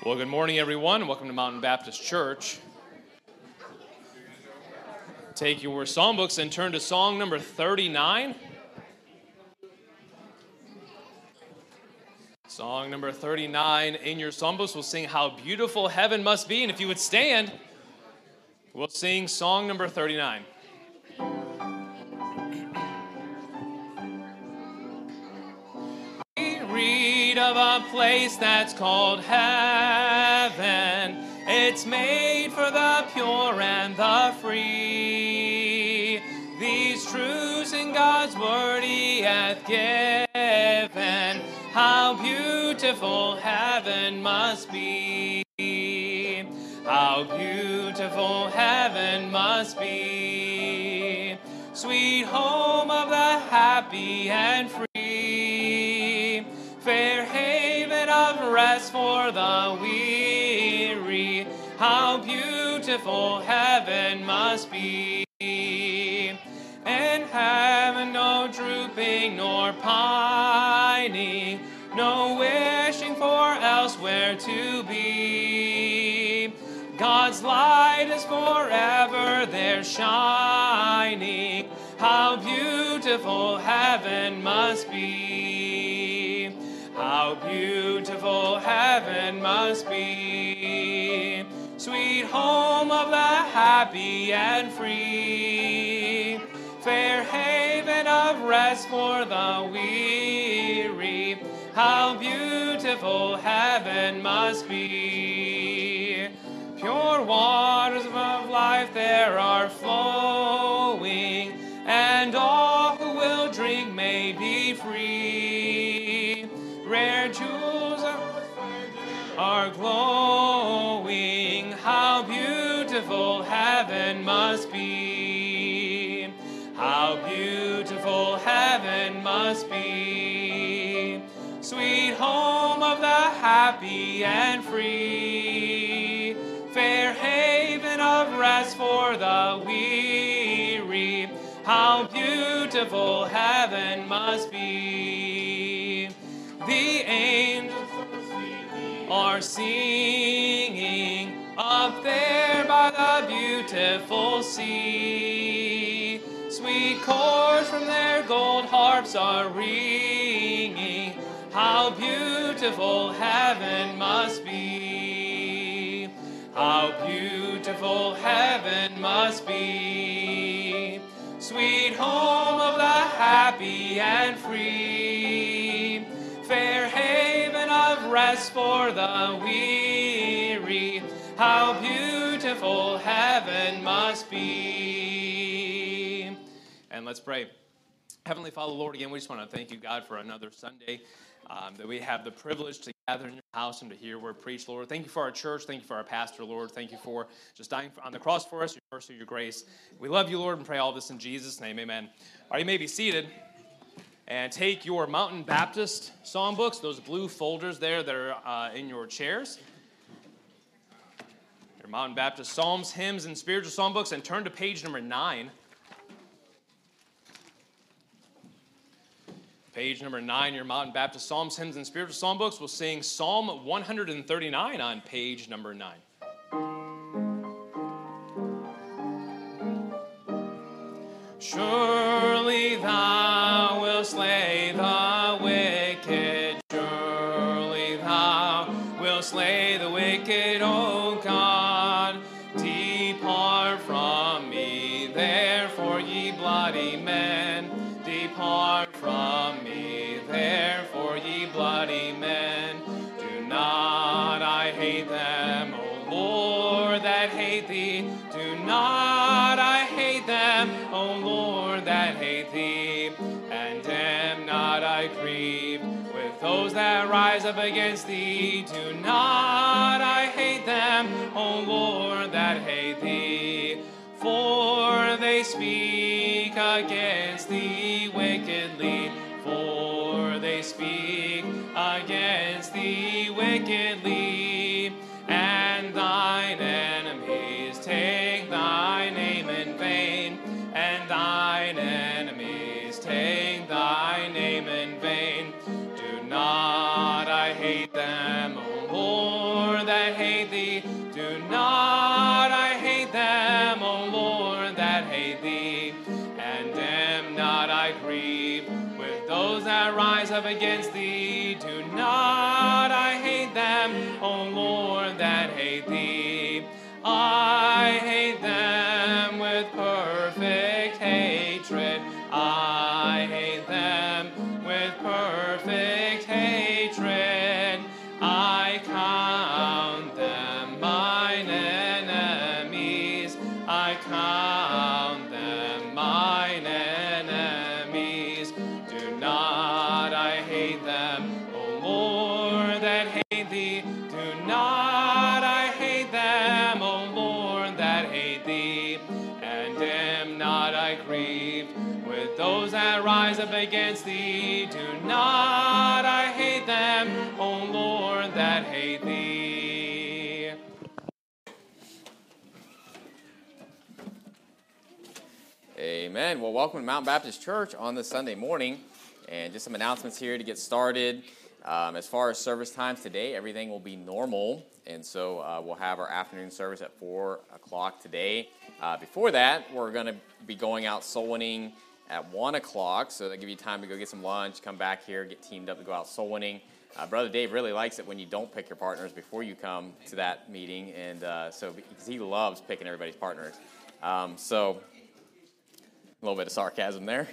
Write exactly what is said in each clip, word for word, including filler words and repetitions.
Well, good morning, everyone. Welcome to Mountain Baptist Church. Take your psalm books and turn to song number thirty-nine. Song number thirty-nine in your psalm books. We'll sing How Beautiful Heaven Must Be. And if you would stand, we'll sing song number thirty-nine. We read of a place that's called heaven. It's made for the pure and the free. These truths in God's word he hath given. How beautiful heaven must be. How beautiful heaven must be. Sweet home of the happy and free. Fair haven of rest for the weary. How beautiful heaven must be. In heaven no drooping nor pining, no wishing for elsewhere to be. God's light is forever there shining. How beautiful heaven must be. How beautiful heaven must be. Sweet home of the happy and free. Fair haven of rest for the weary. How beautiful heaven must be. Pure waters of life there are flowing, and all who will drink may be free. Rare jewels are glowing. How beautiful heaven must be. How beautiful heaven must be. Sweet home of the happy and free. Fair haven of rest for the weary. How beautiful heaven must be. The angels are singing up there by the beautiful sea. Sweet chords from their gold harps are ringing. How beautiful heaven must be. How beautiful heaven must be. Sweet home of the happy and free. Fair haven of rest for the weary. How beautiful heaven must be. And let's pray. Heavenly Father, Lord, again, we just want to thank you, God, for another Sunday um, that we have the privilege to gather in your house and to hear word preached, Lord. Thank you for our church. Thank you for our pastor, Lord. Thank you for just dying on the cross for us, your mercy, your grace. We love you, Lord, and pray all this in Jesus' name. Amen. All right, you may be seated. And take your Mountain Baptist psalm books, those blue folders there that are uh, in your chairs. Your Mountain Baptist psalms, hymns, and spiritual psalm books, and turn to page number nine. Page number nine, your Mountain Baptist psalms, hymns, and spiritual psalm books. We'll sing Psalm one thirty-nine on page number nine. Surely thou wilt slay the wicked. Surely thou wilt slay the wicked, O God. Depart from me, therefore, ye bloody men. Depart from me, therefore, ye bloody men. Do not I hate them, O Lord, that hate thee. Do not I hate them, O Lord, that hate thee. And am not I grieved with those that rise up against thee. Do not I hate them, O Lord, that hate thee. For they speak against thee wickedly. For they speak against thee wickedly. And thine enemies take thy name in vain. And thine enemies take thy name in vain. Do not I hate them, O Lord, that that hate thee, and am not I grieved with those that rise up against thee. Do not I hate them, O Lord, that hate thee. I hate them with perfect hatred. I hate them with perfect hatred. I count them mine enemies. I count them mine enemies. Do not I hate them, O Lord, that hate thee. Do not I hate them, O Lord, that hate thee. And am not I grieved with those that rise up against thee. Do not I hate them, O Lord, that hate thee. Amen. Well, welcome to Mountain Baptist Church on this Sunday morning. And just some announcements here to get started. Um, as far as service times today, everything will be normal. And so uh, we'll have our afternoon service at four o'clock today. Uh, before that, we're going to be going out soul winning at one o'clock. So that'll give you time to go get some lunch, come back here, get teamed up to go out soul winning. Uh, Brother Dave really likes it when you don't pick your partners before you come to that meeting. And uh, so because he loves picking everybody's partners. Um, so a little bit of sarcasm there.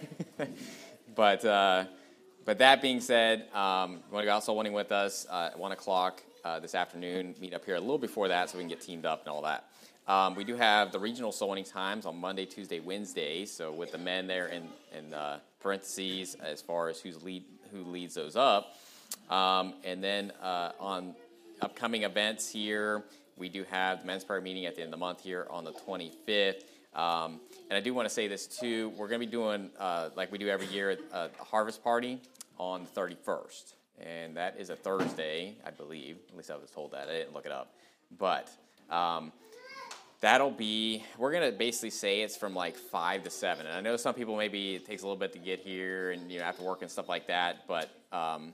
but uh, but that being said, um, you want to go out soul winning with us uh, at one o'clock uh, this afternoon. Meet up here a little before that so we can get teamed up and all that. Um, we do have the regional soul winning times on Monday, Tuesday, Wednesday. So with the men there in, in uh, parentheses as far as who's lead, who leads those up. Um, and then uh, on upcoming events here, we do have the men's prayer meeting at the end of the month here on the twenty-fifth. Um, and I do want to say this too. We're going to be doing, uh, like we do every year, a, a harvest party on the thirty-first. And that is a Thursday, I believe. At least I was told that. I didn't look it up. But um, that'll be, we're going to basically say it's from like five to seven. And I know some people maybe it takes a little bit to get here and, you know, after work and stuff like that. But um,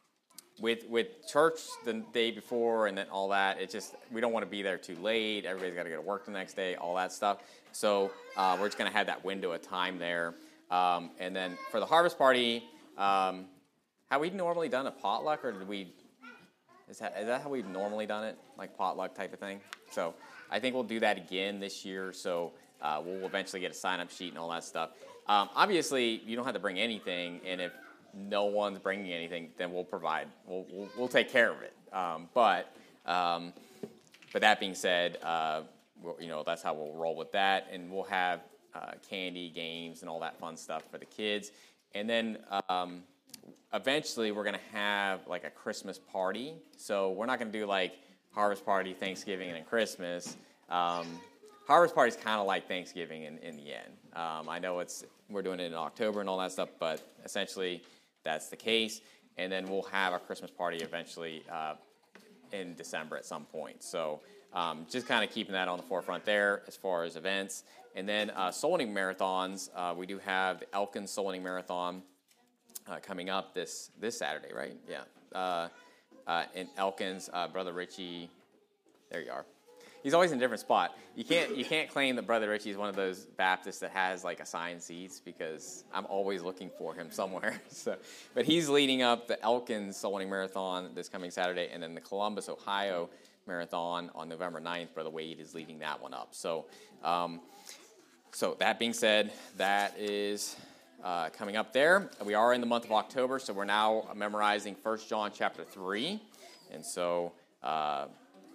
with with church the day before and then all that, it just, we don't want to be there too late. Everybody's got to go to work the next day, all that stuff. So uh, we're just going to have that window of time there. Um, and then for the harvest party, um, have we normally done a potluck, or did we, is that, is that how we've normally done it, like potluck type of thing? So I think we'll do that again this year, so uh, we'll eventually get a sign-up sheet and all that stuff. Um, obviously, you don't have to bring anything, and if no one's bringing anything, then we'll provide, we'll we'll, we'll take care of it. Um, but um, but that being said, uh, we'll, you know, that's how we'll roll with that, and we'll have uh, candy, games, and all that fun stuff for the kids. And then um, eventually we're going to have like a Christmas party. So we're not going to do like harvest party, Thanksgiving, and then Christmas. Um, harvest party is kind of like Thanksgiving in, in the end. Um, I know it's we're doing it in October and all that stuff, but essentially that's the case. And then we'll have a Christmas party eventually uh, in December at some point. So um, just kind of keeping that on the forefront there as far as events. And then uh, soul winning marathons. Uh, we do have the Elkins Soul Winning Marathon uh, coming up this this Saturday, right? Yeah. Uh, uh, in Elkins, uh, Brother Richie, there you are. He's always in a different spot. You can't you can't claim that Brother Richie is one of those Baptists that has like assigned seats, because I'm always looking for him somewhere. So, but he's leading up the Elkins Soul Winning Marathon this coming Saturday, and then the Columbus, Ohio Marathon on November ninth. Brother Wade is leading that one up. So, um, so that being said, that is uh, coming up there. We are in the month of October, so we're now memorizing First John chapter three, and so. Uh,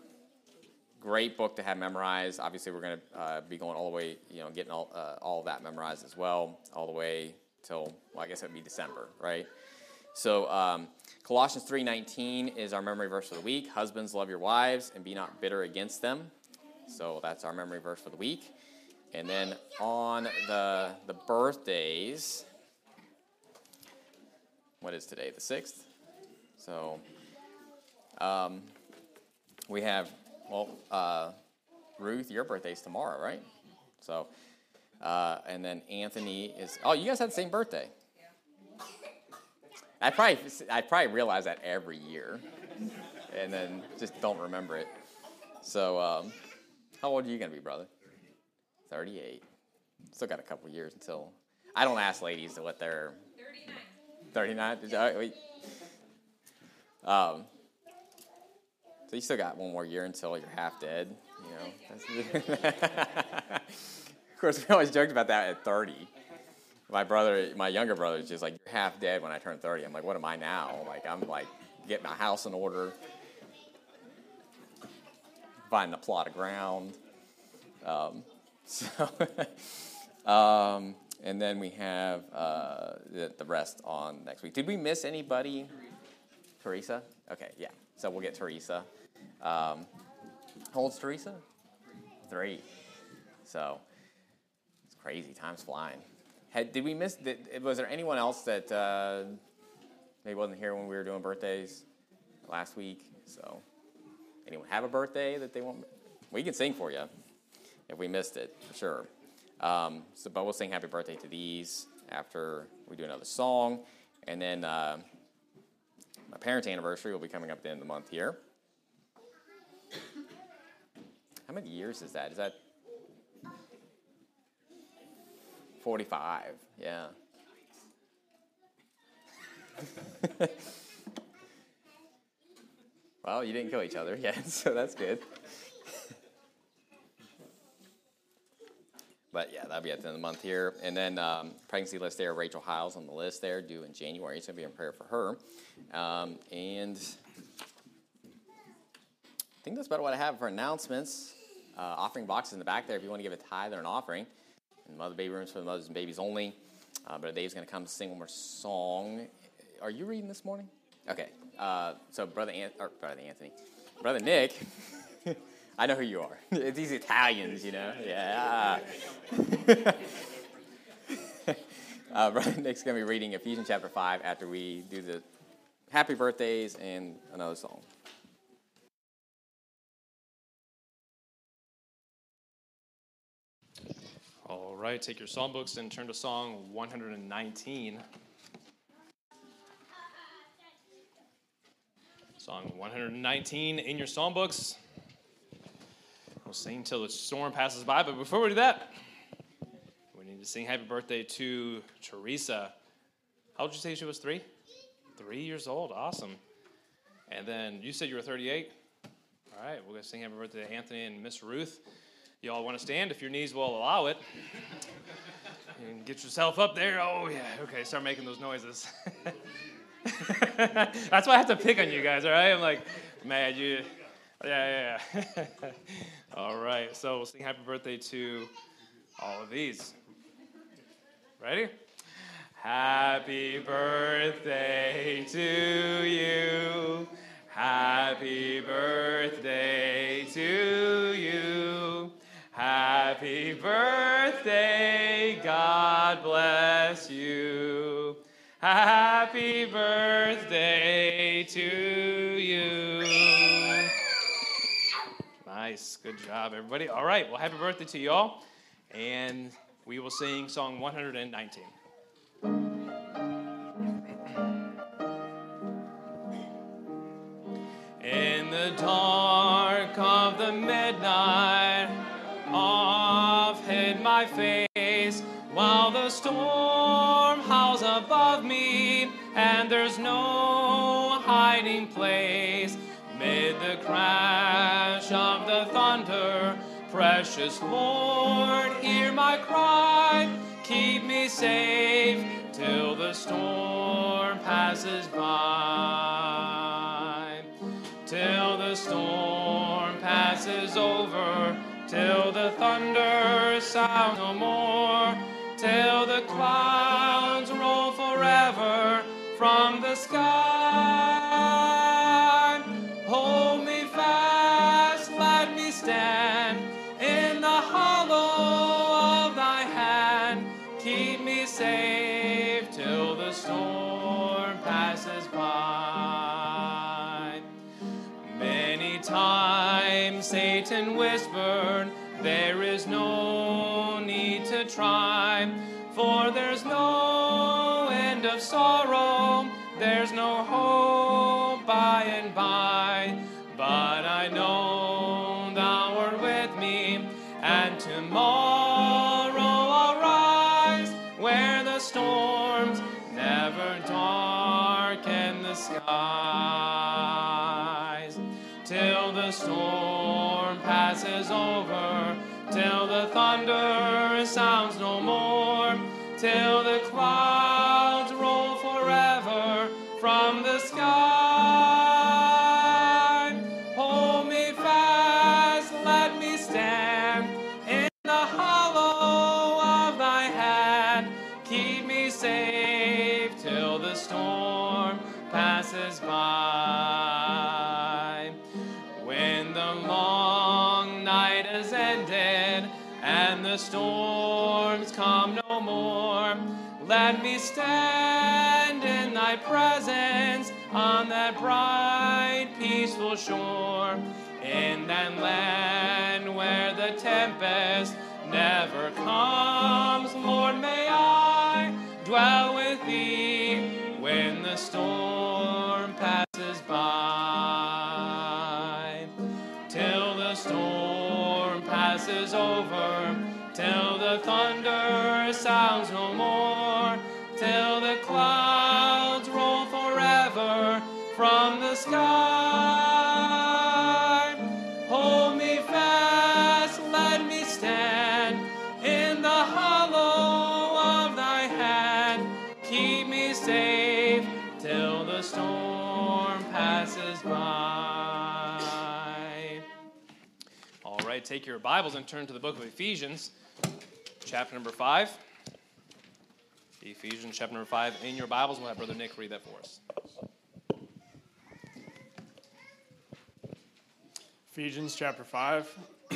Great book to have memorized. Obviously, we're going to uh, be going all the way, you know, getting all uh, all of that memorized as well, all the way till, well, I guess it would be December, right? So um, Colossians three nineteen is our memory verse for the week. Husbands, love your wives and be not bitter against them. So that's our memory verse for the week. And then on the the birthdays, what is today? The sixth. So um, we have. Well, uh, Ruth, your birthday's tomorrow, right? So, uh, and then Anthony is. Oh, you guys had the same birthday. Yeah. I probably I probably realize that every year, and then just don't remember it. So, um, how old are you gonna be, brother? thirty-eight. still got a couple years until. I don't ask ladies what they're. thirty-nine. thirty-nine? Wait. Um. So you still got one more year until you're half dead, you know. Of course, we always joked about that at thirty. My brother, my younger brother, is just like, you're half dead when I turn thirty. I'm like, what am I now? Like, I'm like, getting my house in order, finding a plot of ground. Um, so, um, and then we have uh, the, the rest on next week. Did we miss anybody? Teresa? Okay, yeah. So we'll get Teresa. Um, how old's Teresa? Three. So it's crazy. Time's flying. Had, did we miss? Did, was there anyone else that uh, maybe wasn't here when we were doing birthdays last week? So anyone have a birthday that they want? We can sing for you if we missed it, for sure. Um, so, but we'll sing happy birthday to these after we do another song. And then uh, my parents' anniversary will be coming up at the end of the month here. How many years is that? Is that forty-five? Yeah. Well, you didn't kill each other yet, so that's good. But yeah, that'll be at the end of the month here. And then um, pregnancy list there, Rachel Hiles on the list there, due in January. So be in prayer for her. Um, and I think that's about what I have for announcements. Uh, offering boxes in the back there if you want to give a tithe or an offering. And mother baby rooms for the mothers and babies only. Uh, but Dave's going to come sing one more song. Are you reading this morning? Okay. Uh, so brother, An- or brother Anthony, brother Nick. I know who you are. It's these Italians, you know. Yeah. uh, brother Nick's going to be reading Ephesians chapter five after we do the happy birthdays and another song. All right, take your psalm books and turn to Song one nineteen. Song one nineteen in your psalm books. We'll sing till the storm passes by, but before we do that, we need to sing happy birthday to Teresa. How old did you say she was? Three? Three years old. Awesome. And then you said you were thirty-eight. All right, we're going to sing happy birthday to Anthony and Miss Ruth. You all want to stand if your knees will allow it. And get yourself up there. Oh, yeah. Okay, start making those noises. That's why I have to pick on you guys, all right? I'm like, man, you... Yeah, yeah, yeah. All right, so we'll sing happy birthday to all of these. Ready? Happy birthday to you. Happy birthday to you. Happy birthday, God bless you. Happy birthday to you. Nice, good job, everybody. All right, well, happy birthday to you all, and we will sing Song one nineteen. In the dark of the midnight, oft hid my face, while the storm howls above me, and there's no hiding place. Mid the crash of the thunder, precious Lord, hear my cry. Keep me safe till the storm passes by. Till the storm passes over, till the thunder sounds no more, till the clouds roll forever from the sky. Hold me fast, let me stand in the hollow of thy hand. Keep me safe till the storm passes by. Many times Satan whispered, there is no need to try, for there's no end of sorrow, there's no hope by and by. But I know thou art with me, and tomorrow I'll skies, till the storm passes over, till the thunder sounds no more, till the clouds roll forever from the sky. Hold me fast, let me stand in the hollow of thy hand. Keep me safe till the storm passes by. When the long night is ended and the storms come no more, let me stand in thy presence on that bright, peaceful shore, in that land where the tempest never comes. Lord, may I dwell with thee when the storm passes by, till the storm passes over, till the thunder sounds no more, till the clouds roll forever from the sky. Hold me fast, let me stand in the hollow of thy hand. Keep me safe till the storm passes by. All right, take your Bibles and turn to the book of Ephesians, chapter number five. Ephesians chapter number five in your Bibles. We'll have Brother Nick read that for us. Ephesians chapter five.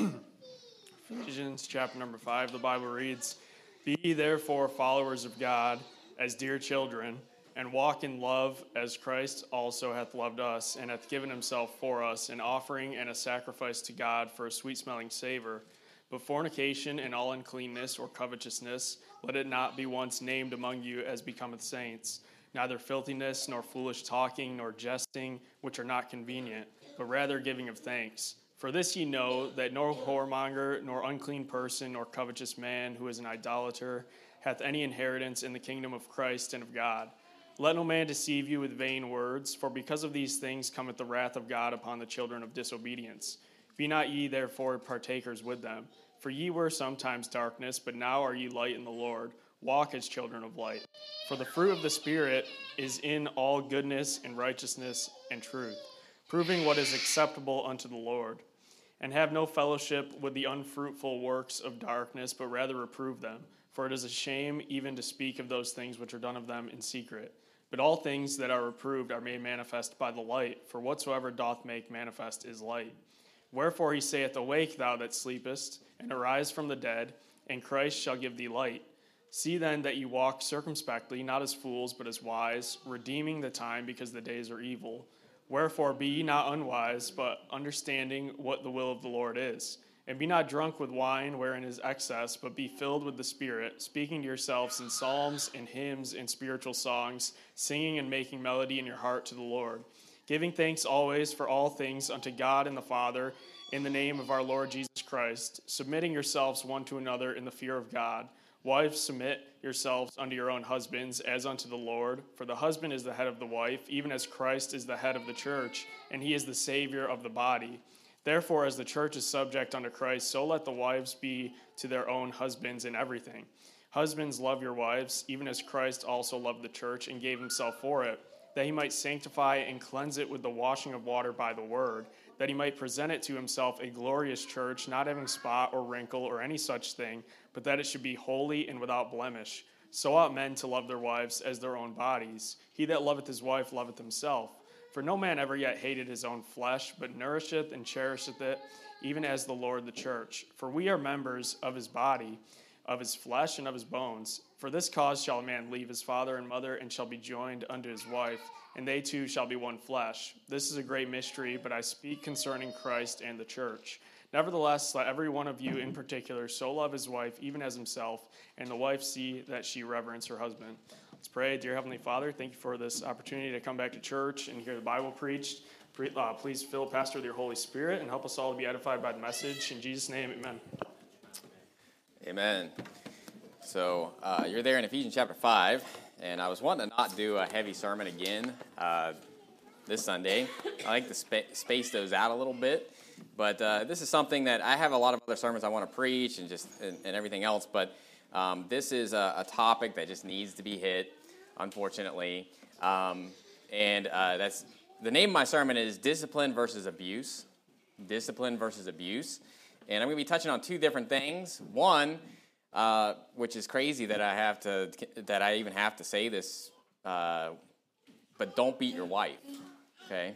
Ephesians chapter number five, the Bible reads, Be ye therefore followers of God as dear children, and walk in love as Christ also hath loved us, and hath given himself for us, an offering and a sacrifice to God for a sweet-smelling savor. But fornication and all uncleanness or covetousness, let it not be once named among you as becometh saints, neither filthiness, nor foolish talking, nor jesting, which are not convenient, but rather giving of thanks. For this ye know, that no whoremonger, nor unclean person, nor covetous man, who is an idolater, hath any inheritance in the kingdom of Christ and of God. Let no man deceive you with vain words, for because of these things cometh the wrath of God upon the children of disobedience. Be not ye therefore partakers with them. For ye were sometimes darkness, but now are ye light in the Lord. Walk as children of light. For the fruit of the Spirit is in all goodness and righteousness and truth, proving what is acceptable unto the Lord. And have no fellowship with the unfruitful works of darkness, but rather reprove them. For it is a shame even to speak of those things which are done of them in secret. But all things that are reproved are made manifest by the light, for whatsoever doth make manifest is light. Wherefore he saith, Awake, thou that sleepest, and arise from the dead, and Christ shall give thee light. See then that ye walk circumspectly, not as fools, but as wise, redeeming the time, because the days are evil. Wherefore be ye not unwise, but understanding what the will of the Lord is. And be not drunk with wine, wherein is excess, but be filled with the Spirit, speaking to yourselves in psalms and hymns and spiritual songs, singing and making melody in your heart to the Lord, giving thanks always for all things unto God and the Father, in the name of our Lord Jesus Christ, submitting yourselves one to another in the fear of God. Wives, submit yourselves unto your own husbands, as unto the Lord. For the husband is the head of the wife, even as Christ is the head of the church, and he is the Savior of the body. Therefore, as the church is subject unto Christ, so let the wives be to their own husbands in everything. Husbands, love your wives, even as Christ also loved the church and gave himself for it, that he might sanctify and cleanse it with the washing of water by the word, that he might present it to himself a glorious church, not having spot or wrinkle or any such thing, but that it should be holy and without blemish. So ought men to love their wives as their own bodies. He that loveth his wife loveth himself. For no man ever yet hated his own flesh, but nourisheth and cherisheth it, even as the Lord the church. For we are members of his body, of his flesh and of his bones. For this cause shall a man leave his father and mother, and shall be joined unto his wife, and they two shall be one flesh. This is a great mystery, but I speak concerning Christ and the church. Nevertheless, let every one of you in particular so love his wife, even as himself, and the wife see that she reverence her husband. Let's pray. Dear Heavenly Father, thank you for this opportunity to come back to church and hear the Bible preached. Uh, please fill Pastor with your Holy Spirit and help us all to be edified by the message. In Jesus' name, amen. Amen. So uh, you're there in Ephesians chapter five, and I was wanting to not do a heavy sermon again. Uh, this Sunday. I like to spa- space those out a little bit. But uh, this is something that I have a lot of other sermons I want to preach and just and, and everything else. But um, this is a, a topic that just needs to be hit, unfortunately. Um, and uh, that's the name of my sermon is Discipline versus Abuse. Discipline versus Abuse. And I'm going to be touching on two different things. One, uh, which is crazy that I have to that I even have to say this, uh, but don't beat your wife. Okay,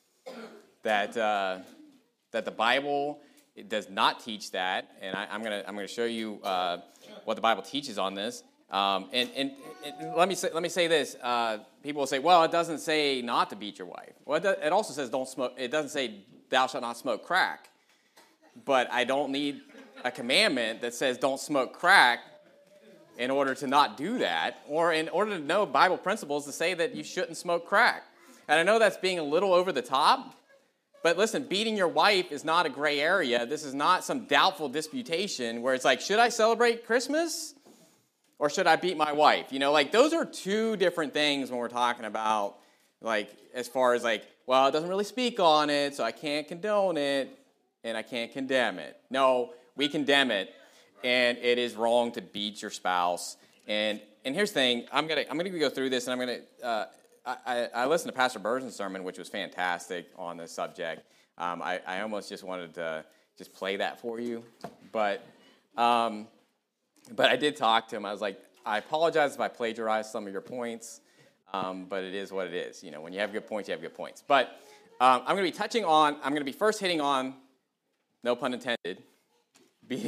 that. Uh, That the Bible it does not teach that, and I, I'm gonna I'm gonna show you uh, what the Bible teaches on this. Um, and, and, and let me say let me say this: uh, people will say, "Well, it doesn't say not to beat your wife." Well, it, does, it also says don't smoke. It doesn't say thou shalt not smoke crack. But I don't need a commandment that says don't smoke crack in order to not do that, or in order to know Bible principles to say that you shouldn't smoke crack. And I know that's being a little over the top. But listen, beating your wife is not a gray area. This is not some doubtful disputation where it's like, should I celebrate Christmas or should I beat my wife? You know, like those are two different things when we're talking about, like, as far as like, well, it doesn't really speak on it, so I can't condone it and I can't condemn it. No, we condemn it, and it is wrong to beat your spouse. And and here's the thing, I'm gonna I'm gonna go through this, and I'm gonna. Uh, I, I listened to Pastor Burton's sermon, which was fantastic on this subject. Um, I, I almost just wanted to just play that for you, but um, but I did talk to him. I was like, I apologize if I plagiarized some of your points, um, but it is what it is. You know, when you have good points, you have good points. But um, I'm going to be touching on. I'm going to be first hitting on, no pun intended, being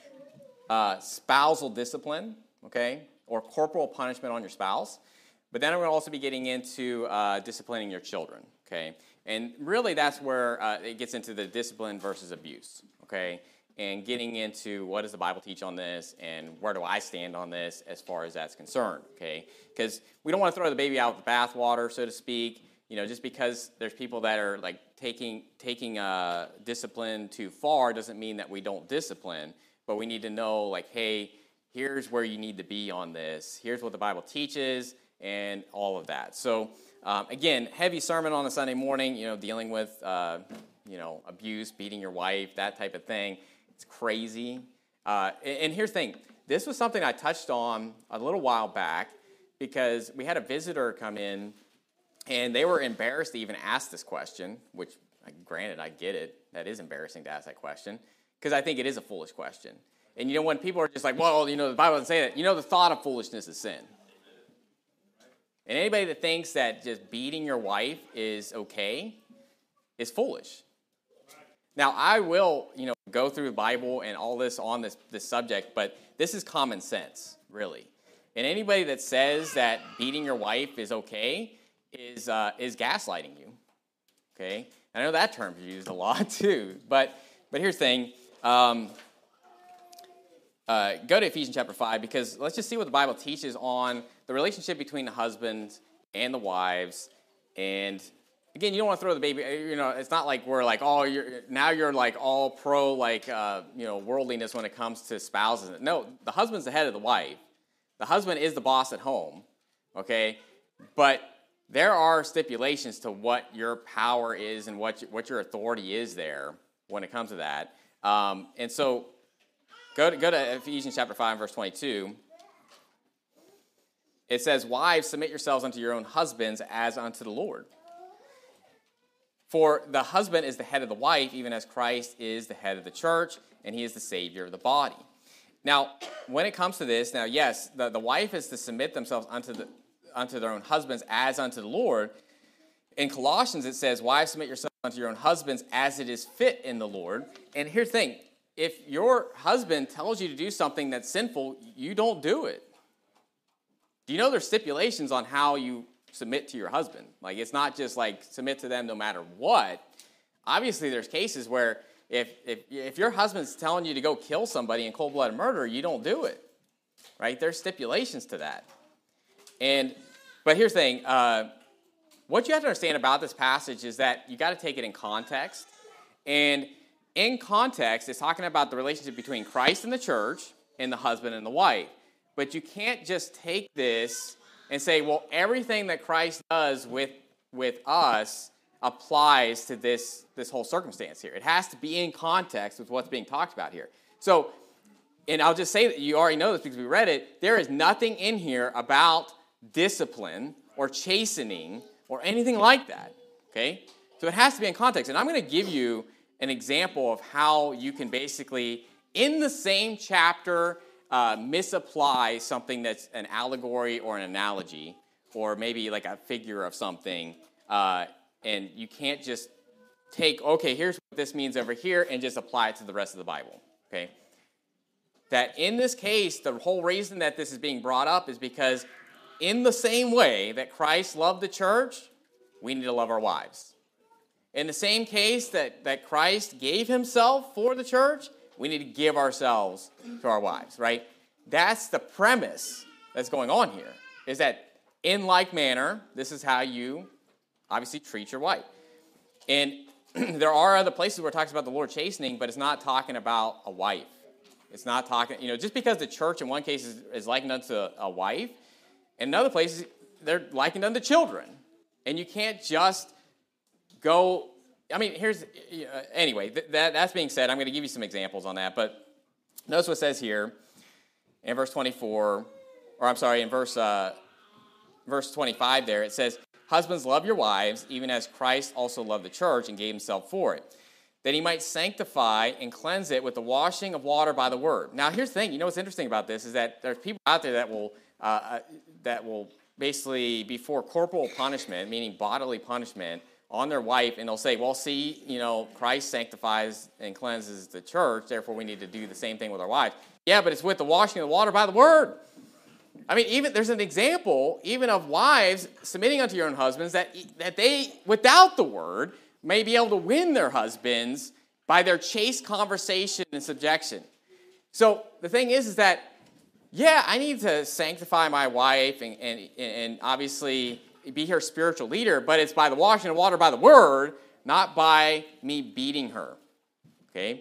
uh, spousal discipline, okay, or corporal punishment on your spouse. But then I'm going to also be getting into uh, disciplining your children, okay? And really that's where uh, it gets into the discipline versus abuse, okay? And getting into what does the Bible teach on this and where do I stand on this as far as that's concerned, okay? Because we don't want to throw the baby out with the bathwater, so to speak. You know, just because there's people that are like taking, taking uh, discipline too far doesn't mean that we don't discipline. But we need to know, like, hey, here's where you need to be on this. Here's what the Bible teaches, and all of that. So, um, again, heavy sermon on a Sunday morning, you know, dealing with, uh, you know, abuse, beating your wife, that type of thing. It's crazy. Uh, and, and here's the thing. This was something I touched on a little while back because we had a visitor come in, and they were embarrassed to even ask this question, which, granted, I get it. That is embarrassing to ask that question because I think it is a foolish question. And, you know, when people are just like, well, you know, the Bible doesn't say that. You know, the thought of foolishness is sin. And anybody that thinks that just beating your wife is okay is foolish. Now, I will, you know, go through the Bible and all this on this, this subject, but this is common sense, really. And anybody that says that beating your wife is okay is uh, is gaslighting you, okay? I know that term's used a lot, too. But but here's the thing. Um, uh, go to Ephesians chapter five, because let's just see what the Bible teaches on the relationship between the husbands and the wives. And again, you don't want to throw the baby, you know, it's not like we're like, oh, you're, now you're like all pro, like, uh, you know, worldliness when it comes to spouses. No, the husband's the head of the wife. The husband is the boss at home, okay? But there are stipulations to what your power is and what, what your authority is there when it comes to that. Um, and so go to, go to Ephesians chapter five, verse twenty-two. It says, wives, submit yourselves unto your own husbands as unto the Lord. For the husband is the head of the wife, even as Christ is the head of the church, and he is the Savior of the body. Now, when it comes to this, now, yes, the, the wife is to submit themselves unto, the, unto their own husbands as unto the Lord. In Colossians, it says, wives, submit yourselves unto your own husbands as it is fit in the Lord. And here's the thing. If your husband tells you to do something that's sinful, you don't do it. Do you know there's stipulations on how you submit to your husband? Like, it's not just like submit to them no matter what. Obviously, there's cases where if if if your husband's telling you to go kill somebody in cold-blooded murder, you don't do it, right? There's stipulations to that. And but here's the thing: uh, what you have to understand about this passage is that you got to take it in context. And in context, it's talking about the relationship between Christ and the church, and the husband and the wife. But you can't just take this and say, well, everything that Christ does with with us applies to this, this whole circumstance here. It has to be in context with what's being talked about here. So, and I'll just say that you already know this because we read it, there is nothing in here about discipline or chastening or anything like that, okay? So it has to be in context. And I'm going to give you an example of how you can basically, in the same chapter, uh, misapply something that's an allegory or an analogy, or maybe like a figure of something, uh, and you can't just take, okay, here's what this means over here, and just apply it to the rest of the Bible, okay? That in this case, the whole reason that this is being brought up is because in the same way that Christ loved the church, we need to love our wives. In the same case that, that Christ gave himself for the church, we need to give ourselves to our wives, right? That's the premise that's going on here, is that in like manner, this is how you obviously treat your wife. And there are other places where it talks about the Lord chastening, but it's not talking about a wife. It's not talking, you know, just because the church in one case is, is likened unto a, a wife, in other places they're likened unto children. And you can't just go, I mean, here's, uh, anyway, th- that, that's being said, I'm going to give you some examples on that, but notice what it says here in verse twenty-four, or I'm sorry, in verse, uh, verse twenty-five there, it says, husbands, love your wives, even as Christ also loved the church and gave himself for it, that he might sanctify and cleanse it with the washing of water by the word. Now, here's the thing. You know what's interesting about this is that there's people out there that will uh, that will basically be for corporal punishment, meaning bodily punishment, on their wife, and they'll say, well, see, you know, Christ sanctifies and cleanses the church, therefore we need to do the same thing with our wives. Yeah, but it's with the washing of the water by the word. I mean, even there's an example even of wives submitting unto your own husbands that that they, without the word, may be able to win their husbands by their chaste conversation and subjection. So the thing is, is that, yeah, I need to sanctify my wife and, and, and obviously be her spiritual leader, but it's by the washing of water by the word, not by me beating her, okay?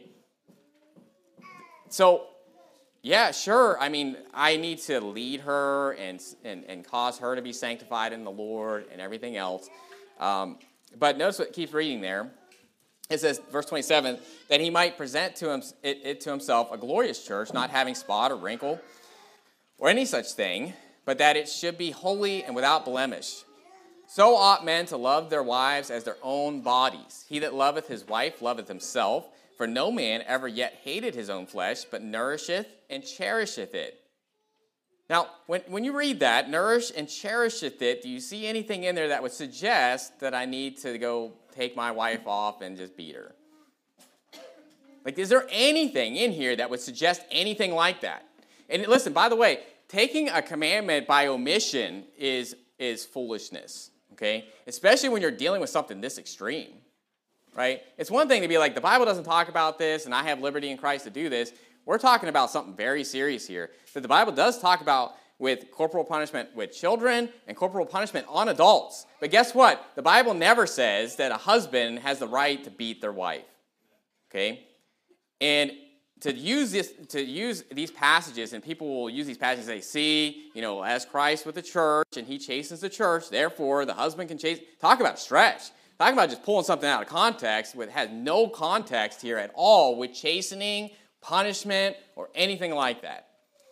So, yeah, sure, I mean, I need to lead her and, and, and cause her to be sanctified in the Lord and everything else. Um, but notice what it keeps reading there. It says, verse twenty-seven, that he might present to him, it, it to himself a glorious church, not having spot or wrinkle or any such thing, but that it should be holy and without blemish. So ought men to love their wives as their own bodies. He that loveth his wife loveth himself, for no man ever yet hated his own flesh, but nourisheth and cherisheth it. Now, when, when you read that, nourish and cherisheth it, do you see anything in there that would suggest that I need to go take my wife off and just beat her? Like, is there anything in here that would suggest anything like that? And listen, by the way, taking a commandment by omission is, is foolishness, okay? Especially when you're dealing with something this extreme, right? It's one thing to be like, the Bible doesn't talk about this, and I have liberty in Christ to do this. We're talking about something very serious here, that the Bible does talk about with corporal punishment with children and corporal punishment on adults. But guess what? The Bible never says that a husband has the right to beat their wife, okay? And to use this, to use these passages, and people will use these passages and say, see, you know, as Christ with the church, and he chastens the church, therefore the husband can chase. Talk about stretch. Talk about just pulling something out of context, which has no context here at all with chastening, punishment, or anything like that.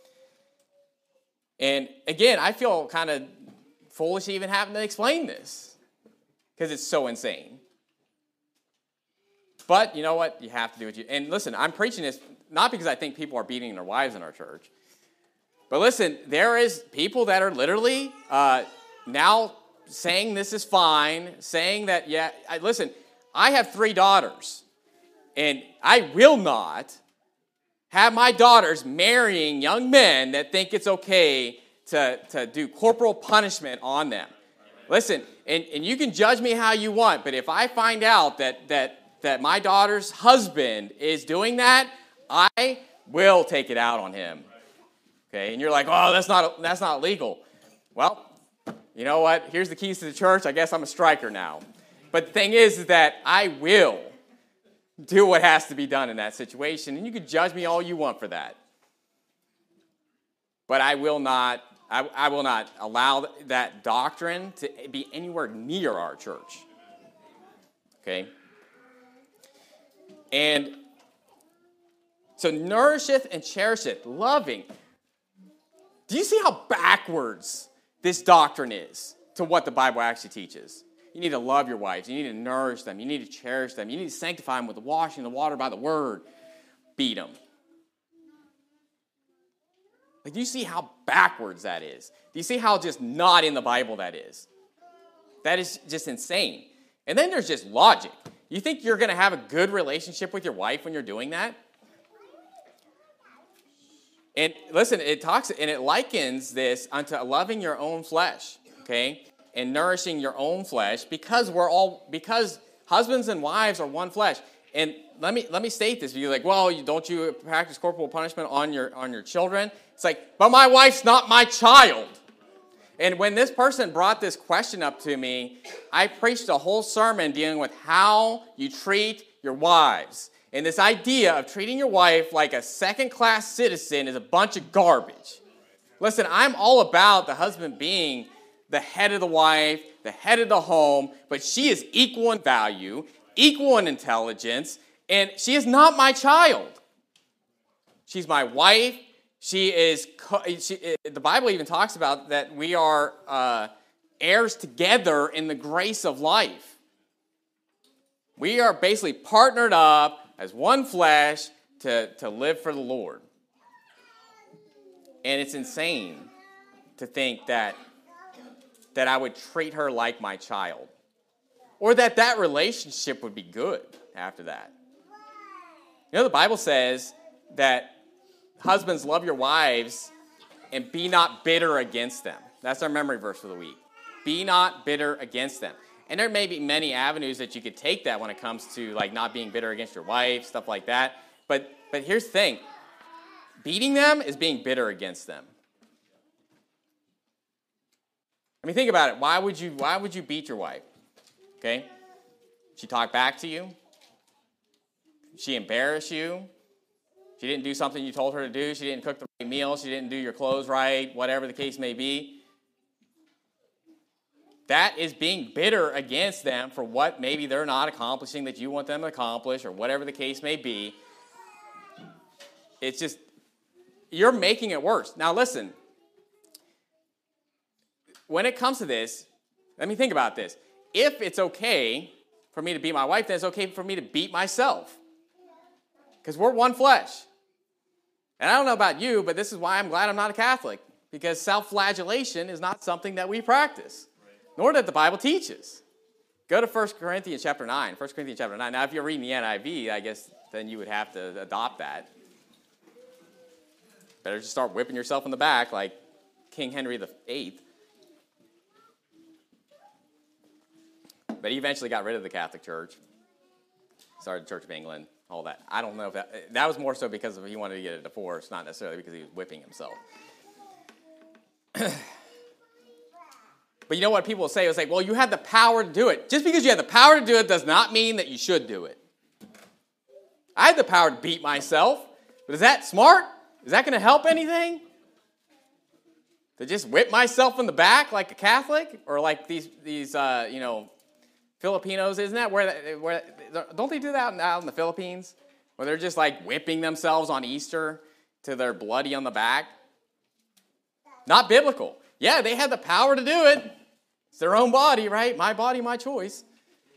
And again, I feel kind of foolish even having to explain this, because it's so insane. But you know what? You have to do what you... And listen, I'm preaching this not because I think people are beating their wives in our church. But listen, there is people that are literally uh, now saying this is fine, saying that, yeah, I, listen, I have three daughters, and I will not have my daughters marrying young men that think it's okay to, to do corporal punishment on them. Listen, and, and you can judge me how you want, but if I find out that that that my daughter's husband is doing that, I will take it out on him. Okay, and you're like, oh, that's not that's not legal. Well, you know what? Here's the keys to the church. I guess I'm a striker now. But the thing is, is that I will do what has to be done in that situation, and you can judge me all you want for that. But I will not I, I will not allow that doctrine to be anywhere near our church. Okay? And so nourisheth and cherisheth, loving. Do you see how backwards this doctrine is to what the Bible actually teaches? You need to love your wives. You need to nourish them. You need to cherish them. You need to sanctify them with the washing of the water by the word. Beat them. Like, do you see how backwards that is? Do you see how just not in the Bible that is? That is just insane. And then there's just logic. You think you're going to have a good relationship with your wife when you're doing that? And listen, it talks and it likens this unto loving your own flesh, okay, and nourishing your own flesh, because we're all because husbands and wives are one flesh. And let me let me state this: you're like, well, you, don't you practice corporal punishment on your on your children? It's like, but my wife's not my child. And when this person brought this question up to me, I preached a whole sermon dealing with how you treat your wives. And this idea of treating your wife like a second-class citizen is a bunch of garbage. Listen, I'm all about the husband being the head of the wife, the head of the home, but she is equal in value, equal in intelligence, and she is not my child. She's my wife. She is. She, the Bible even talks about that we are uh, heirs together in the grace of life. We are basically partnered up as one flesh to, to live for the Lord. And it's insane to think that, that I would treat her like my child. Or that that relationship would be good after that. You know, the Bible says that husbands, love your wives and be not bitter against them. That's our memory verse for the week. Be not bitter against them. And there may be many avenues that you could take that when it comes to like not being bitter against your wife, stuff like that. But but here's the thing. Beating them is being bitter against them. I mean, think about it. Why would you why would you beat your wife? Okay? She talked back to you. She embarrassed you. She didn't do something you told her to do. She didn't cook the right meal. She didn't do your clothes right, whatever the case may be. That is being bitter against them for what maybe they're not accomplishing that you want them to accomplish, or whatever the case may be. It's just, you're making it worse. Now listen, when it comes to this, let me think about this. If it's okay for me to beat my wife, then it's okay for me to beat myself. Because we're one flesh. And I don't know about you, but this is why I'm glad I'm not a Catholic. Because self-flagellation is not something that we practice. Nor that the Bible teaches. Go to First Corinthians chapter nine. First Corinthians chapter nine. Now, if you're reading the N I V, I guess then you would have to adopt that. Better just start whipping yourself in the back like King Henry the Eighth. But he eventually got rid of the Catholic Church. Started the Church of England, all that. I don't know if that... That was more so because he wanted to get a divorce, not necessarily because he was whipping himself. But you know what people will say? They'll say, well, you had the power to do it. Just because you have the power to do it does not mean that you should do it. I had the power to beat myself. But is that smart? Is that going to help anything? To just whip myself in the back like a Catholic? Or like these, these uh, you know, Filipinos, isn't that where, where, don't they do that out in the Philippines? Where they're just like whipping themselves on Easter till they're bloody on the back? Not biblical. Yeah, they had the power to do it. It's their own body, right? My body, my choice.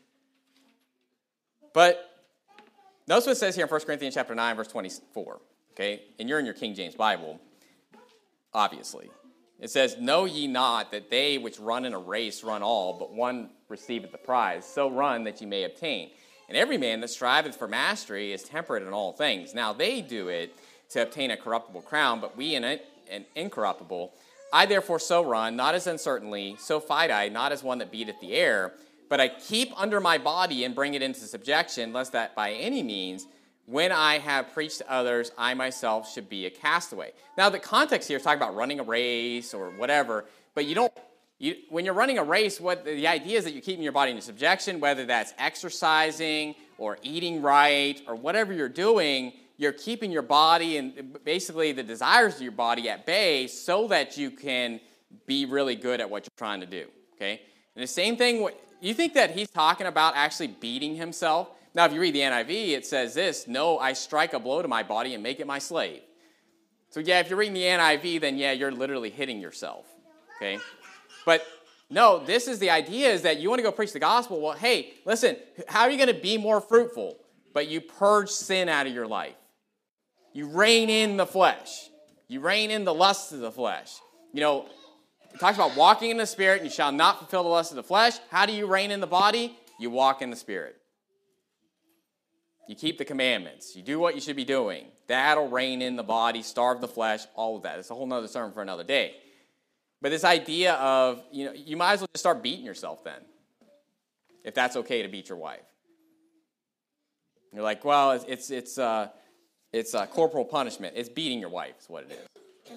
But notice what it says here in First Corinthians chapter nine, verse twenty-four. Okay? And you're in your King James Bible, obviously. It says, know ye not that they which run in a race run all, but one receiveth the prize. So run that ye may obtain. And every man that striveth for mastery is temperate in all things. Now they do it to obtain a corruptible crown, but we in it an incorruptible. I therefore so run, not as uncertainly, so fight I, not as one that beateth the air, but I keep under my body and bring it into subjection, lest that by any means, when I have preached to others, I myself should be a castaway. Now the context here is talking about running a race or whatever, but you don't, you, when you're running a race, what the idea is that you're keeping your body in subjection, whether that's exercising or eating right or whatever you're doing, you're keeping your body and basically the desires of your body at bay so that you can be really good at what you're trying to do, okay? And the same thing, you think that he's talking about actually beating himself? Now, if you read the N I V, it says this, no, I strike a blow to my body and make it my slave. So yeah, if you're reading the N I V, then yeah, you're literally hitting yourself, okay? But no, this is the idea is that you want to go preach the gospel. Well, hey, listen, how are you going to be more fruitful? But you purge sin out of your life. You rein in the flesh. You rein in the lusts of the flesh. You know, it talks about walking in the Spirit, and you shall not fulfill the lusts of the flesh. How do you rein in the body? You walk in the Spirit. You keep the commandments. You do what you should be doing. That'll rein in the body, starve the flesh, all of that. It's a whole other sermon for another day. But this idea of, you know, you might as well just start beating yourself then, if that's okay to beat your wife. You're like, well, it's it's it's uh, it's uh, corporal punishment. It's beating your wife is what it is.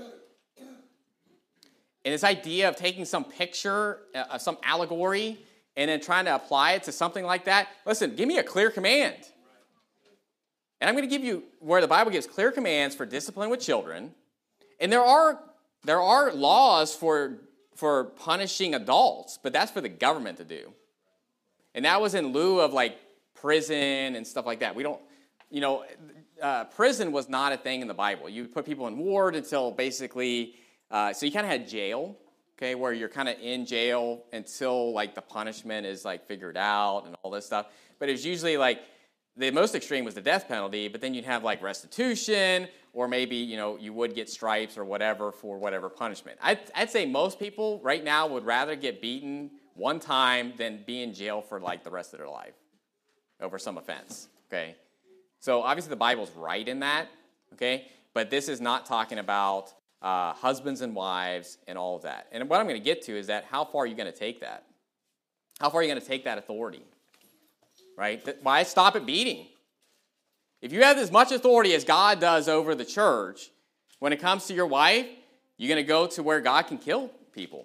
And this idea of taking some picture, uh, some allegory, and then trying to apply it to something like that. Listen, give me a clear command. And I'm going to give you where the Bible gives clear commands for discipline with children. And there are there are laws for for punishing adults, but that's for the government to do. And that was in lieu of like prison and stuff like that. We don't, you know, uh, prison was not a thing in the Bible. You put people in ward until basically, uh, so you kind of had jail, okay, where you're kind of in jail until like the punishment is like figured out and all this stuff. But it was usually like, the most extreme was the death penalty, but then you'd have like restitution, or maybe, you know, you would get stripes or whatever for whatever punishment. I'd, I'd say most people right now would rather get beaten one time than be in jail for like the rest of their life over some offense, okay? So obviously the Bible's right in that, okay? But this is not talking about uh, husbands and wives and all of that. And what I'm going to get to is that how far are you going to take that? How far are you going to take that authority? Right? Why stop at beating? If you have as much authority as God does over the church, when it comes to your wife, you're going to go to where God can kill people.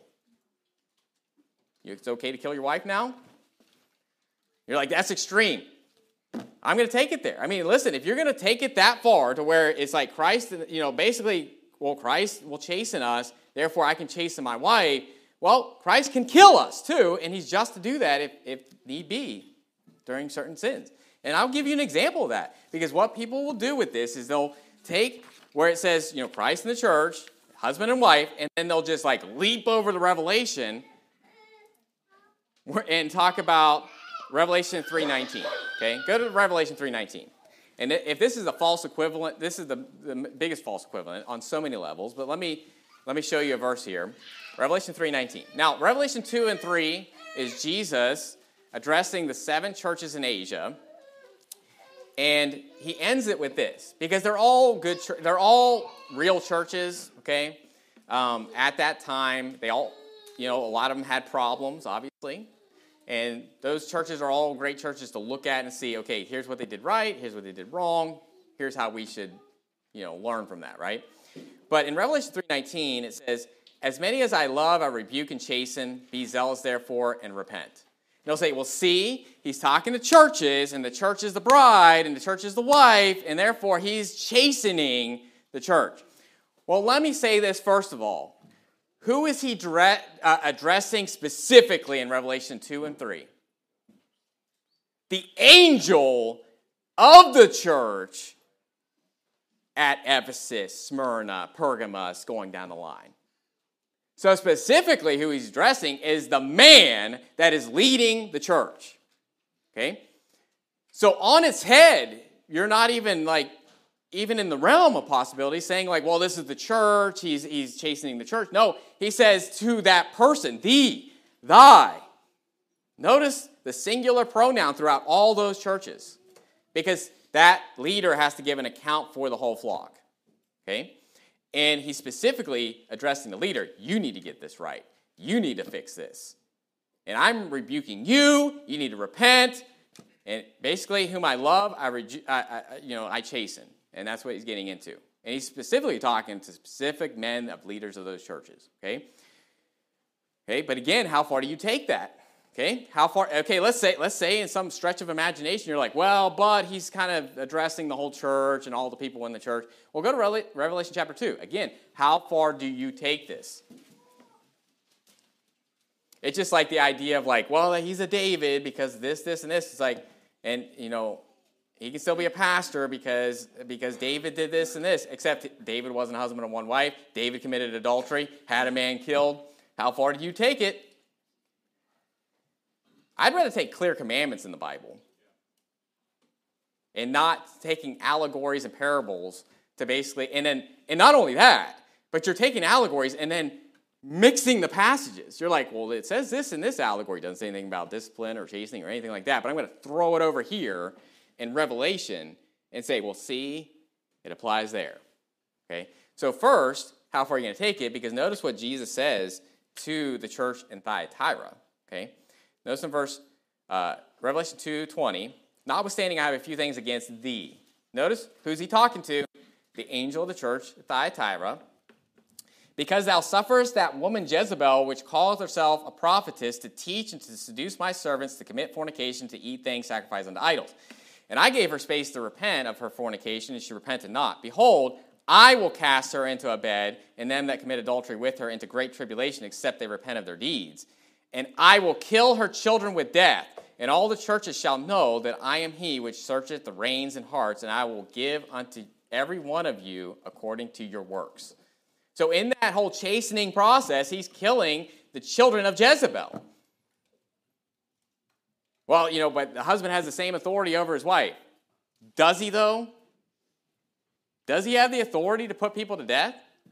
It's okay to kill your wife now? You're like, that's extreme. I'm going to take it there. I mean, listen, if you're going to take it that far to where it's like Christ, you know, basically, well, Christ will chasten us, therefore I can chasten my wife. Well, Christ can kill us too, and he's just to do that if, if need be during certain sins. And I'll give you an example of that, because what people will do with this is they'll take where it says, you know, Christ and the church, husband and wife, and then they'll just like leap over the Revelation and talk about Revelation three nineteen, okay? Go to Revelation three nineteen. And if this is a false equivalent, this is the, the biggest false equivalent on so many levels, but let me let me show you a verse here. Revelation three nineteen. Now, Revelation two and three is Jesus addressing the seven churches in Asia, and he ends it with this, because they're all good, they're all real churches, okay? Um, at that time, they all, you know, a lot of them had problems, obviously. And those churches are all great churches to look at and see, okay, here's what they did right, here's what they did wrong, here's how we should, you know, learn from that, right? But in Revelation three nineteen, it says, as many as I love, I rebuke and chasten, be zealous therefore, and repent. And they'll say, well, see, he's talking to churches, and the church is the bride, and the church is the wife, and therefore he's chastening the church. Well, let me say this first of all. Who is he dre- uh, addressing specifically in Revelation two and three? The angel of the church at Ephesus, Smyrna, Pergamos, going down the line. So specifically who he's addressing is the man that is leading the church. Okay? So on its head, you're not even like, even in the realm of possibility, saying like, well, this is the church, he's, he's chastening the church. No, he says to that person, thee, thy. Notice the singular pronoun throughout all those churches, because that leader has to give an account for the whole flock. Okay? And he's specifically addressing the leader. You need to get this right. You need to fix this. And I'm rebuking you. You need to repent. And basically, whom I love, I, reju- I, I you know, I chasten. And that's what he's getting into. And he's specifically talking to specific men of leaders of those churches. Okay? Okay, but again, how far do you take that? Okay, how far? Okay, let's say let's say in some stretch of imagination you're like, well, but he's kind of addressing the whole church and all the people in the church. Well, go to Revelation chapter two. Again, how far do you take this? It's just like the idea of like, well, he's a David because this, this, and this. It's like, and you know, he can still be a pastor because because David did this and this. Except David wasn't a husband of one wife. David committed adultery, had a man killed. How far do you take it? I'd rather take clear commandments in the Bible and not taking allegories and parables to basically, and then, and not only that, but you're taking allegories and then mixing the passages. You're like, well, it says this in this allegory. It doesn't say anything about discipline or chastening or anything like that, but I'm going to throw it over here in Revelation and say, well, see, it applies there. Okay? So first, how far are you going to take it? Because notice what Jesus says to the church in Thyatira. Okay? Notice in verse uh, Revelation two twenty, notwithstanding I have a few things against thee. Notice, who's he talking to? The angel of the church at Thyatira. Because thou sufferest that woman Jezebel, which calls herself a prophetess, to teach and to seduce my servants to commit fornication, to eat things sacrificed unto idols. And I gave her space to repent of her fornication, and she repented not. Behold, I will cast her into a bed, and them that commit adultery with her into great tribulation, except they repent of their deeds. And I will kill her children with death, and all the churches shall know that I am he which searcheth the reins and hearts, and I will give unto every one of you according to your works. So in that whole chastening process, he's killing the children of Jezebel. Well, you know, but the husband has the same authority over his wife. Does he, though? Does he have the authority to put people to death?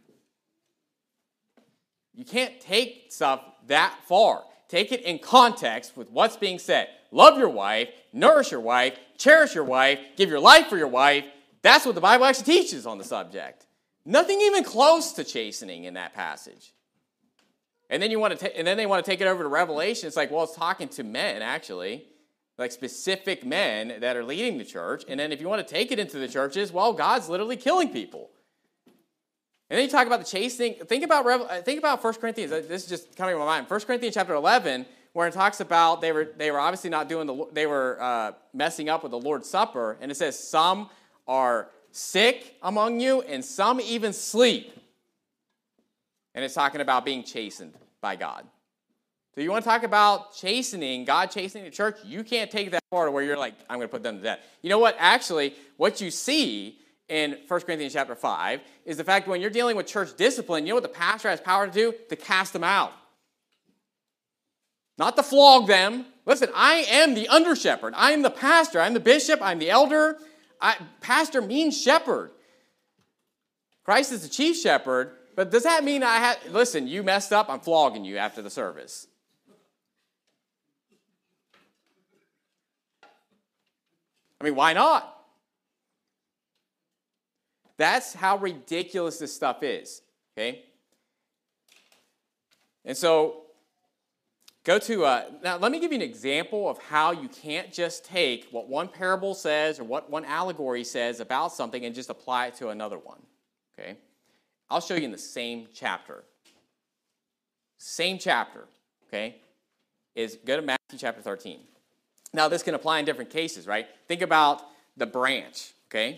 You can't take stuff that far. Take it in context with what's being said. Love your wife, nourish your wife, cherish your wife, give your life for your wife. That's what the Bible actually teaches on the subject. Nothing even close to chastening in that passage. And then you want to, ta- and then they want to take it over to Revelation. It's like, well, it's talking to men actually, like specific men that are leading the church. And then if you want to take it into the churches, well, God's literally killing people. And then you talk about the chastening. Think about think about First Corinthians. This is just coming to my mind. First Corinthians chapter eleven, where it talks about they were they were obviously not doing the they were uh, messing up with the Lord's Supper, and it says some are sick among you, and some even sleep. And it's talking about being chastened by God. So you want to talk about chastening, God chastening the church? You can't take that far to where you're like, I'm going to put them to death. You know what? Actually, what you see in First Corinthians chapter five is the fact that when you're dealing with church discipline, you know what the pastor has power to do? To cast them out. Not to flog them. Listen, I am the under shepherd. I am the pastor. I'm the bishop. I'm the elder. I, pastor means shepherd. Christ is the chief shepherd. But does that mean I have, listen, you messed up, I'm flogging you after the service? I mean, why not? That's how ridiculous this stuff is, okay? And so, go to, uh, now let me give you an example of how you can't just take what one parable says or what one allegory says about something and just apply it to another one, okay? I'll show you in the same chapter. Same chapter, okay? Is go to Matthew chapter thirteen. Now, this can apply in different cases, right? Think about the branch, okay?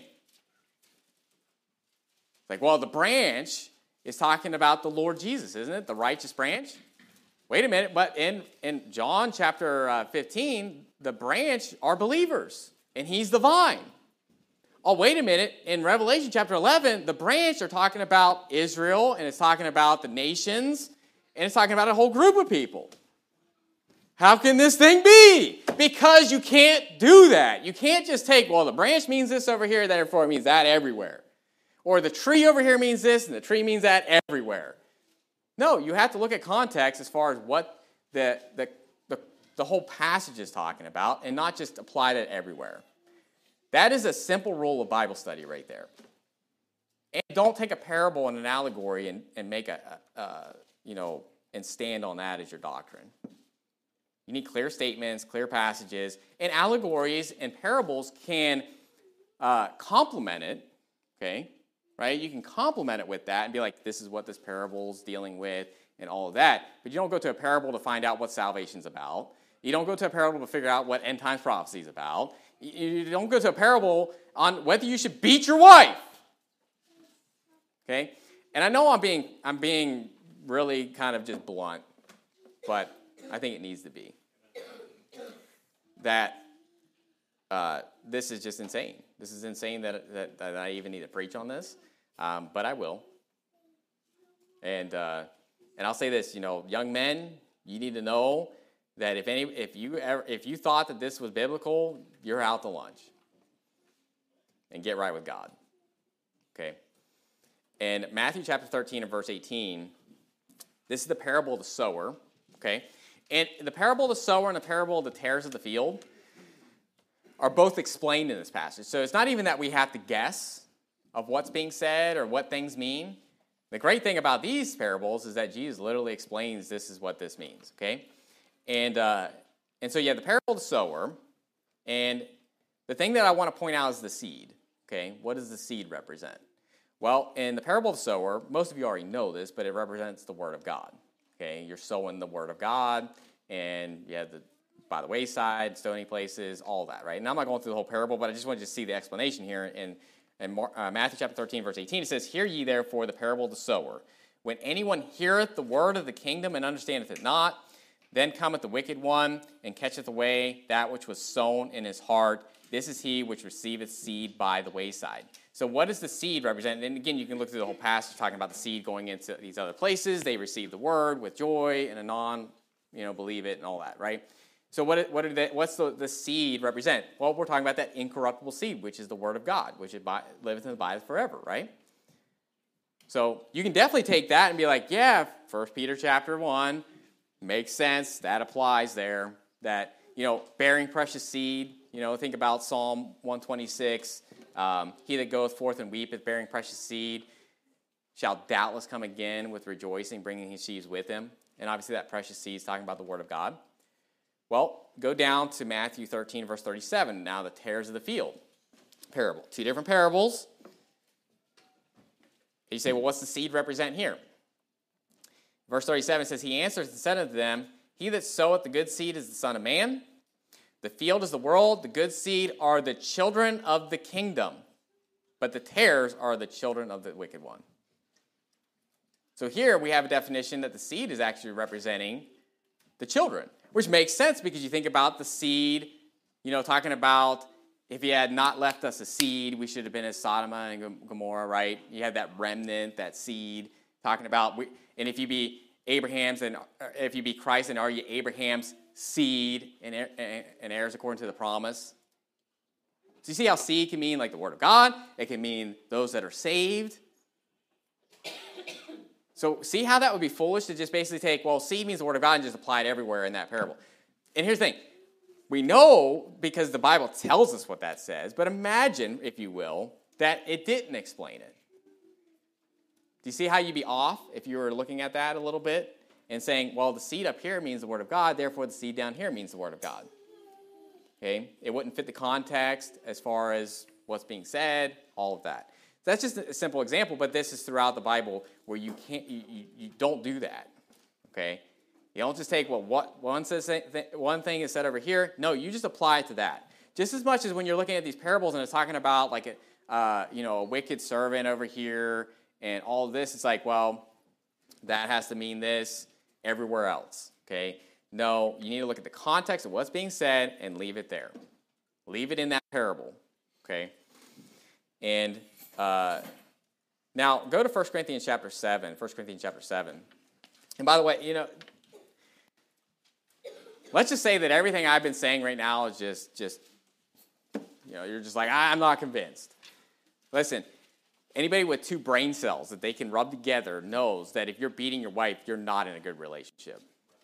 Like, well, the branch is talking about the Lord Jesus, isn't it? The righteous branch? Wait a minute, but in, in John chapter uh, fifteen, the branch are believers, and he's the vine. Oh, wait a minute. In Revelation chapter eleven, the branch are talking about Israel, and it's talking about the nations, and it's talking about a whole group of people. How can this thing be? Because you can't do that. You can't just take, well, the branch means this over here, therefore it means that everywhere. Or the tree over here means this, and the tree means that everywhere. No, you have to look at context as far as what the, the, the, the whole passage is talking about, and not just apply it everywhere. That is a simple rule of Bible study right there. And don't take a parable and an allegory and, and make a, a, a, you know, and stand on that as your doctrine. You need clear statements, clear passages, and allegories and parables can uh, complement it, okay? Right? You can complement it with that and be like, this is what this parable is dealing with and all of that. But you don't go to a parable to find out what salvation's about. You don't go to a parable to figure out what end times prophecy is about. You don't go to a parable on whether you should beat your wife. Okay? And I know I'm being I'm being really kind of just blunt, but I think it needs to be. That uh, this is just insane. This is insane that, that, that I even need to preach on this, um, but I will. And uh, and I'll say this, you know, young men, you need to know that if any, if you ever, if you thought that this was biblical, you're out to lunch. And get right with God. Okay. And Matthew chapter thirteen and verse eighteen, this is the parable of the sower. Okay. And the parable of the sower and the parable of the tares of the field are both explained in this passage. So it's not even that we have to guess of what's being said or what things mean. The great thing about these parables is that Jesus literally explains this is what this means, okay? And uh, and so you have the parable of the sower, and the thing that I want to point out is the seed, okay? What does the seed represent? Well, in the parable of the sower, most of you already know this, but it represents the Word of God, okay? You're sowing the Word of God, and you have the by the wayside, stony places, all that, right? And I'm not going through the whole parable, but I just wanted to see the explanation here in In uh, Matthew chapter thirteen, verse eighteen, it says, "Hear ye therefore the parable of the sower. When anyone heareth the word of the kingdom and understandeth it not, then cometh the wicked one, and catcheth away that which was sown in his heart. This is he which receiveth seed by the wayside." So what does the seed represent? And again, you can look through the whole passage talking about the seed going into these other places. They receive the word with joy, and anon, you know, believe it and all that, right? So what, what are they, what's the, the seed represent? Well, we're talking about that incorruptible seed, which is the word of God, which it by, liveth and abideth forever, right? So you can definitely take that and be like, yeah, First Peter chapter one makes sense. That applies there. That, you know, bearing precious seed. You know, think about Psalm one twenty-six. Um, he that goeth forth and weepeth, bearing precious seed, shall doubtless come again with rejoicing, bringing his sheaves with him. And obviously that precious seed is talking about the word of God. Well, go down to Matthew thirteen, verse thirty-seven. Now the tares of the field parable. Two different parables. You say, well, what's the seed represent here? Verse thirty-seven says, "He answers and said unto them, He that soweth the good seed is the Son of Man. The field is the world. The good seed are the children of the kingdom. But the tares are the children of the wicked one." So here we have a definition that the seed is actually representing the children, which makes sense because you think about the seed, you know, talking about if he had not left us a seed, we should have been as Sodom and Gomorrah, right? You had that remnant, that seed, talking about, we, and if you be Abraham's, and if you be Christ, and are you Abraham's seed and, and heirs according to the promise? So you see how seed can mean like the word of God. It can mean those that are saved. So see how that would be foolish to just basically take, well, seed means the word of God and just apply it everywhere in that parable. And here's the thing. We know because the Bible tells us what that says, but imagine, if you will, that it didn't explain it. Do you see how you'd be off if you were looking at that a little bit and saying, well, the seed up here means the word of God, therefore the seed down here means the word of God. Okay? It wouldn't fit the context as far as what's being said, all of that. That's just a simple example, but this is throughout the Bible where you can't, you, you, you don't do that, okay? You don't just take well, what one says one thing is said over here. No, you just apply it to that. Just as much as when you're looking at these parables and it's talking about like a, uh, you know, a wicked servant over here and all of this, it's like, well, that has to mean this everywhere else, okay? No, you need to look at the context of what's being said and leave it there. Leave it in that parable, okay? And Uh, now, go to First Corinthians chapter seven. First Corinthians chapter seven. And by the way, you know, let's just say that everything I've been saying right now is just, just you know, you're just like, I'm not convinced. Listen, anybody with two brain cells that they can rub together knows that if you're beating your wife, you're not in a good relationship.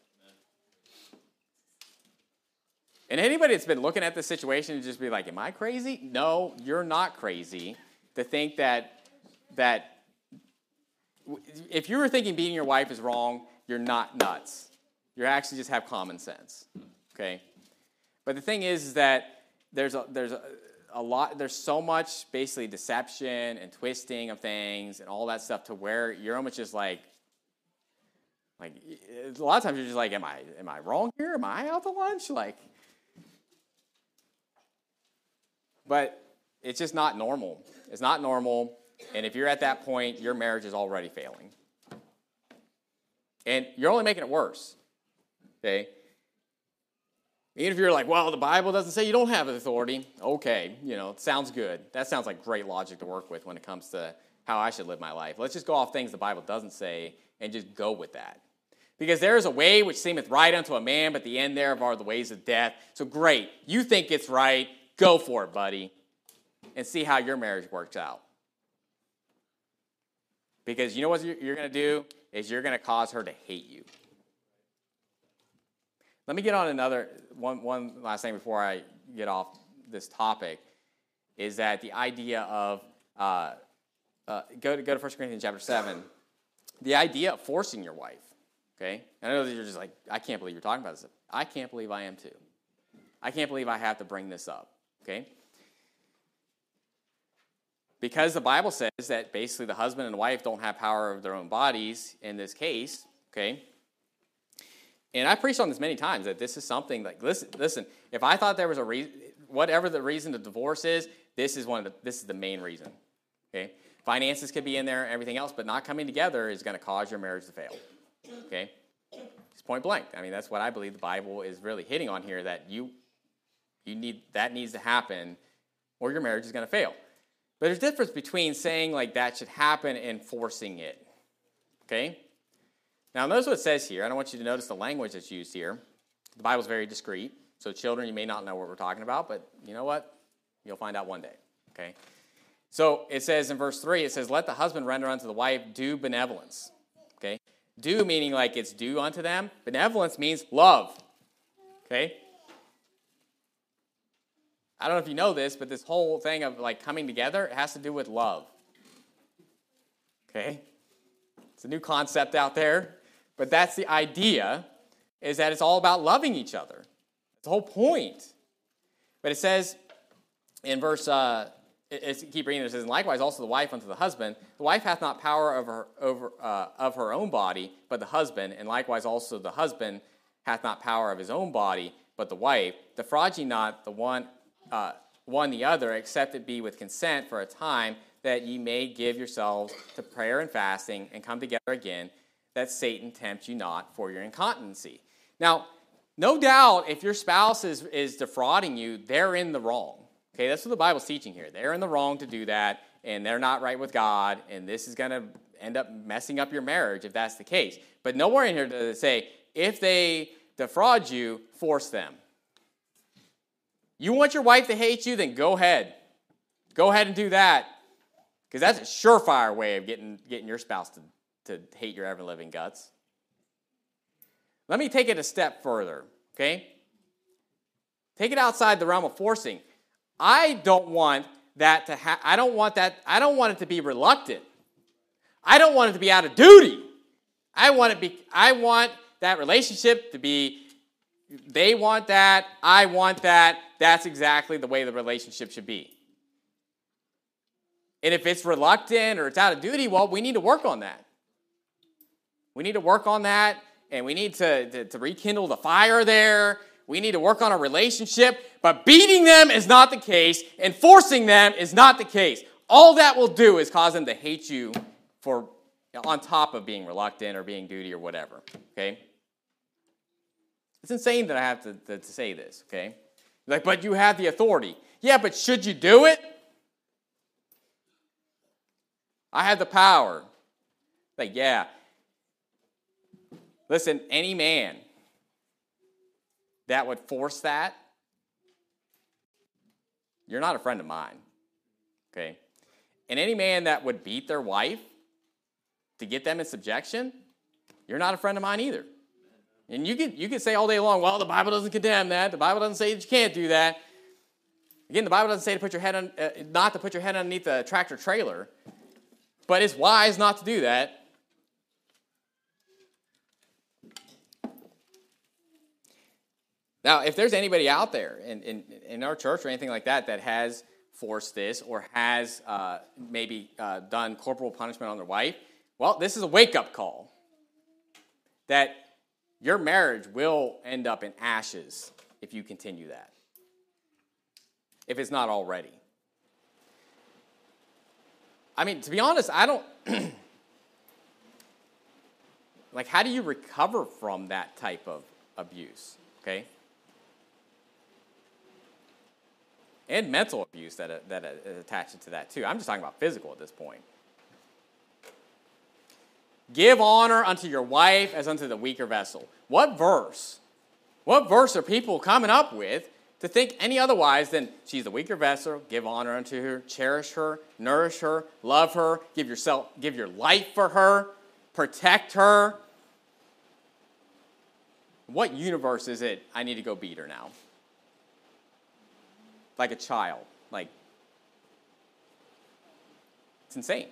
And anybody that's been looking at this situation and just be like, am I crazy? No, you're not crazy. To think that that if you were thinking beating your wife is wrong, you're not nuts. You actually just have common sense, okay? But the thing is, is that there's a, there's a, a lot, there's so much basically deception and twisting of things and all that stuff to where you're almost just like, Like, a lot of times you're just like, am I am I wrong here? Am I out to lunch? Like, but it's just not normal. It's not normal. And if you're at that point, your marriage is already failing. And you're only making it worse. Okay? Even if you're like, well, the Bible doesn't say you don't have authority. Okay, you know, it sounds good. That sounds like great logic to work with when it comes to how I should live my life. Let's just go off things the Bible doesn't say and just go with that. Because there is a way which seemeth right unto a man, but the end thereof are the ways of death. So great, you think it's right, go for it, buddy, and see how your marriage works out. Because you know what you're going to do is you're going to cause her to hate you. Let me get on another, one, one last thing before I get off this topic, is that the idea of, uh, uh, go to go to First Corinthians chapter seven, the idea of forcing your wife, okay? I know that you're just like, I can't believe you're talking about this. I can't believe I am too. I can't believe I have to bring this up, okay? Because the Bible says that basically the husband and wife don't have power over their own bodies in this case, okay? And I preached on this many times, that this is something like, listen, listen, if I thought there was a reason, whatever the reason to divorce is, this is one of the, this is the main reason, okay? Finances could be in there, everything else, but not coming together is going to cause your marriage to fail, okay? It's point blank. I mean, that's what I believe the Bible is really hitting on here, that you, you need, that needs to happen or your marriage is going to fail. But there's a difference between saying like that should happen and forcing it, okay? Now, notice what it says here. I don't want you to notice the language that's used here. The Bible's very discreet. So children, you may not know what we're talking about, but you know what? You'll find out one day, okay? So it says in verse three, it says, let the husband render unto the wife due benevolence, okay? Due meaning like it's due unto them. Benevolence means love, okay? I don't know if you know this, but this whole thing of like coming together, it has to do with love, okay? It's a new concept out there. But that's the idea, is that it's all about loving each other. That's the whole point. But it says in verse, uh, it, it, keep reading it, it says, and likewise also the wife unto the husband. The wife hath not power over, over uh, of her own body, but the husband. And likewise also the husband hath not power of his own body, but the wife. Defraud ye not the one, uh, one the other, except it be with consent for a time, that ye may give yourselves to prayer and fasting, and come together again, that Satan tempt you not for your incontinency. Now, no doubt if your spouse is, is defrauding you, they're in the wrong. Okay, that's what the Bible's teaching here. They're in the wrong to do that, and they're not right with God, and this is going to end up messing up your marriage if that's the case. But nowhere in here does it say, if they defraud you, force them. You want your wife to hate you, then go ahead. Go ahead and do that. Because that's a surefire way of getting, getting your spouse to to hate your ever-living guts. Let me take it a step further, okay? Take it outside the realm of forcing. I don't want that to ha- I don't want that, I don't want it to be reluctant. I don't want it to be out of duty. I want it be I want that relationship to be, they want that, I want that. That's exactly the way the relationship should be. And if it's reluctant or it's out of duty, well, we need to work on that. We need to work on that, and we need to, to, to rekindle the fire there. We need to work on a relationship, but beating them is not the case, and forcing them is not the case. All that will do is cause them to hate you for, on top of being reluctant or being duty or whatever, okay? It's insane that I have to, to, to say this, okay? Like, but you have the authority. Yeah, but should you do it? I have the power. Like, yeah. Listen, any man that would force that, you're not a friend of mine, okay? And any man that would beat their wife to get them in subjection, you're not a friend of mine either. And you can, you can say all day long, well, the Bible doesn't condemn that. The Bible doesn't say that you can't do that. Again, the Bible doesn't say to put your head on, uh, not to put your head underneath a tractor trailer, but it's wise not to do that. Now, if there's anybody out there in, in, in our church or anything like that that has forced this or has uh, maybe uh, done corporal punishment on their wife, well, this is a wake-up call. that your marriage will end up in ashes if you continue that, if it's not already. I mean, to be honest, I don't, like, how do you recover from that type of abuse, okay? And mental abuse that, that is attached to that, too. I'm just talking about physical at this point. Give honor unto your wife as unto the weaker vessel. What verse? What verse are people coming up with to think any otherwise than she's the weaker vessel, give honor unto her, cherish her, nourish her, love her, give yourself, give your life for her, protect her? What universe is it I need to go beat her now? Like a child. Like, it's insane.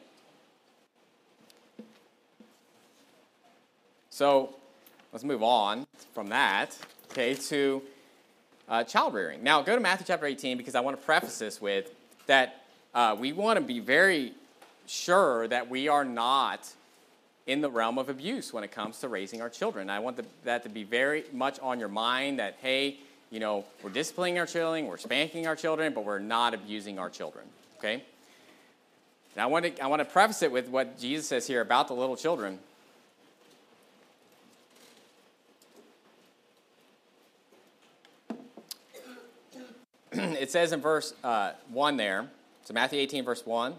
So let's move on from that, okay, to uh, child rearing. Now, go to Matthew chapter eighteen, because I want to preface this with that uh, we want to be very sure that we are not in the realm of abuse when it comes to raising our children. I want the, that to be very much on your mind that, hey, you know, we're disciplining our children, we're spanking our children, but we're not abusing our children, okay? Now, I want to, I want to preface it with what Jesus says here about the little children. It says in verse uh, one there, so Matthew eighteen, verse one.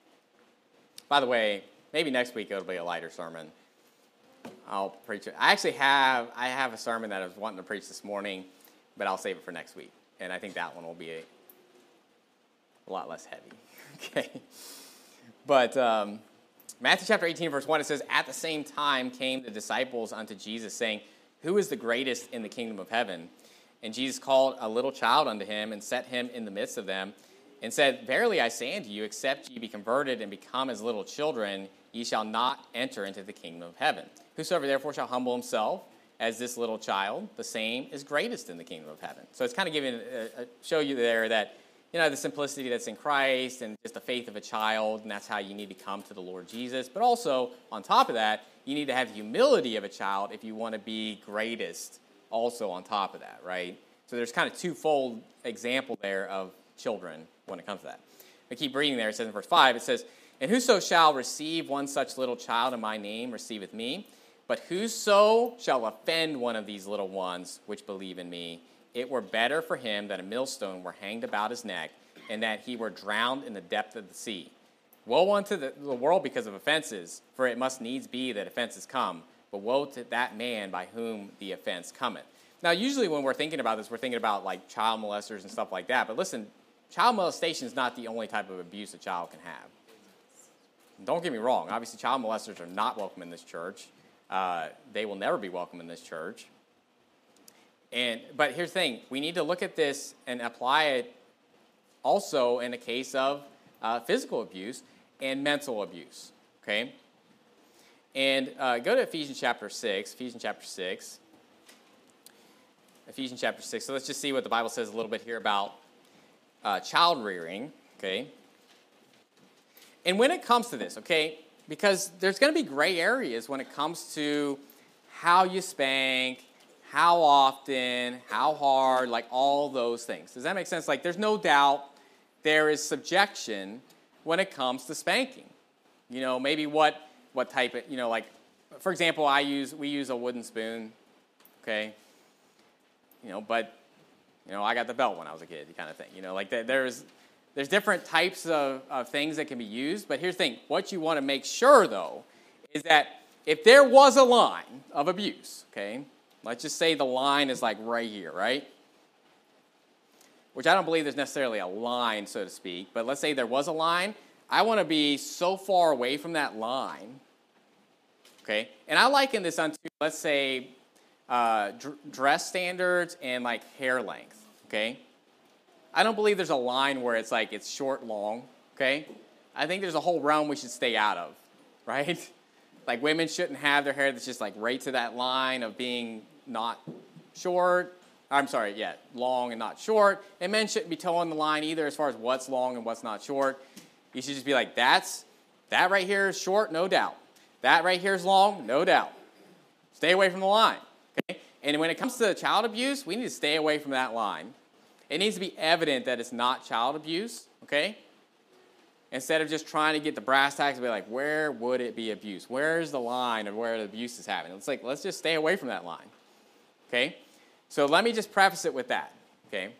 By the way, maybe next week it'll be a lighter sermon. I'll preach it. I actually have, I have a sermon that I was wanting to preach this morning, but I'll save it for next week. And I think that one will be a, a lot less heavy. Okay. But um, Matthew chapter eighteen, verse one, it says, at the same time came the disciples unto Jesus, saying, who is the greatest in the kingdom of heaven? And Jesus called a little child unto him, and set him in the midst of them, and said, verily I say unto you, except ye be converted and become as little children, ye shall not enter into the kingdom of heaven. Whosoever therefore shall humble himself as this little child, the same is greatest in the kingdom of heaven. So it's kind of giving, a, a, show you there that, you know, the simplicity that's in Christ and just the faith of a child, and that's how you need to come to the Lord Jesus. But also, on top of that, you need to have the humility of a child if you want to be greatest also on top of that, right? So there's kind of twofold example there of children when it comes to that. I keep reading there. It says in verse five, it says, and whoso shall receive one such little child in my name receiveth me. But whoso shall offend one of these little ones which believe in me, it were better for him that a millstone were hanged about his neck, and that he were drowned in the depth of the sea. Woe unto the, the world because of offenses, for it must needs be that offenses come. But woe to that man by whom the offense cometh. Now, usually when we're thinking about this, we're thinking about like child molesters and stuff like that. But listen, child molestation is not the only type of abuse a child can have. Don't get me wrong. Obviously, child molesters are not welcome in this church. Uh, they will never be welcome in this church. And but here's the thing. We need to look at this and apply it also in a case of uh, physical abuse and mental abuse. Okay? And uh, go to Ephesians chapter six. Ephesians chapter six. Ephesians chapter six. So let's just see what the Bible says a little bit here about uh, child rearing. Okay. And when it comes to this, okay, because there's going to be gray areas when it comes to how you spank, how often, how hard, like all those things. Does that make sense? Like, there's no doubt there is subjection when it comes to spanking. You know, maybe what. What type of, you know, like, for example, I use, we use a wooden spoon, okay? You know, but, you know, I got the belt when I was a kid, kind of thing. You know, like, there's, there's different types of, of things that can be used, but here's the thing. What you want to make sure, though, is that if there was a line of abuse, okay, let's just say the line is like right here, right? Which I don't believe there's necessarily a line, so to speak, but let's say there was a line. I want to be so far away from that line, okay? And I liken this unto, let's say, uh, dr- dress standards and, like, hair length, okay? I don't believe there's a line where it's, like, it's short, long, okay? I think there's a whole realm we should stay out of, right? Like, women shouldn't have their hair that's just, like, right to that line of being not short. I'm sorry, yeah, long and not short. And men shouldn't be towing the line either as far as what's long and what's not short. You should just be like, that's, that right here is short, no doubt. That right here is long, no doubt. Stay away from the line. Okay? And when it comes to child abuse, we need to stay away from that line. It needs to be evident that it's not child abuse, okay? Instead of just trying to get the brass tacks and be like, where would it be abuse? Where's the line of where the abuse is happening? It's like, let's just stay away from that line, okay? So let me just preface it with that, okay?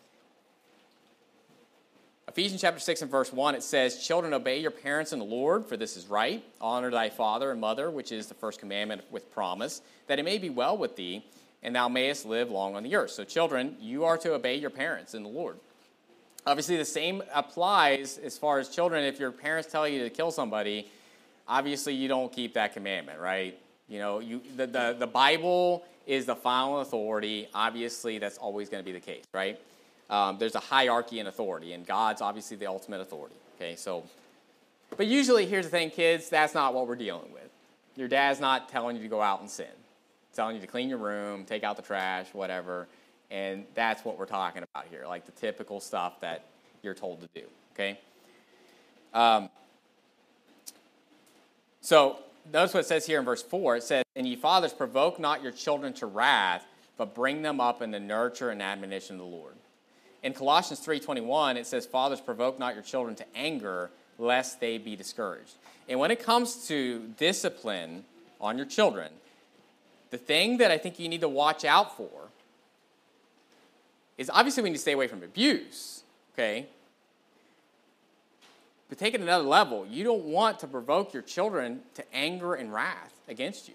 Ephesians chapter six and verse one, it says, children, obey your parents in the Lord, for this is right. Honor thy father and mother, which is the first commandment with promise, that it may be well with thee, and thou mayest live long on the earth. So children, you are to obey your parents in the Lord. Obviously, the same applies as far as children. If your parents tell you to kill somebody, obviously you don't keep that commandment, right? You know, you the, the, the Bible is the final authority. Obviously, that's always going to be the case, right? Um, there's a hierarchy in authority, and God's obviously the ultimate authority, okay? So, but usually, here's the thing, kids, that's not what we're dealing with. Your dad's not telling you to go out and sin. He's telling you to clean your room, take out the trash, whatever, and that's what we're talking about here, like the typical stuff that you're told to do, okay? Um, so, notice what it says here in verse four. It says, and ye fathers, provoke not your children to wrath, but bring them up in the nurture and admonition of the Lord. In Colossians three twenty-one, it says, fathers, provoke not your children to anger, lest they be discouraged. And when it comes to discipline on your children, the thing that I think you need to watch out for is obviously we need to stay away from abuse, okay? But take it another level. You don't want to provoke your children to anger and wrath against you.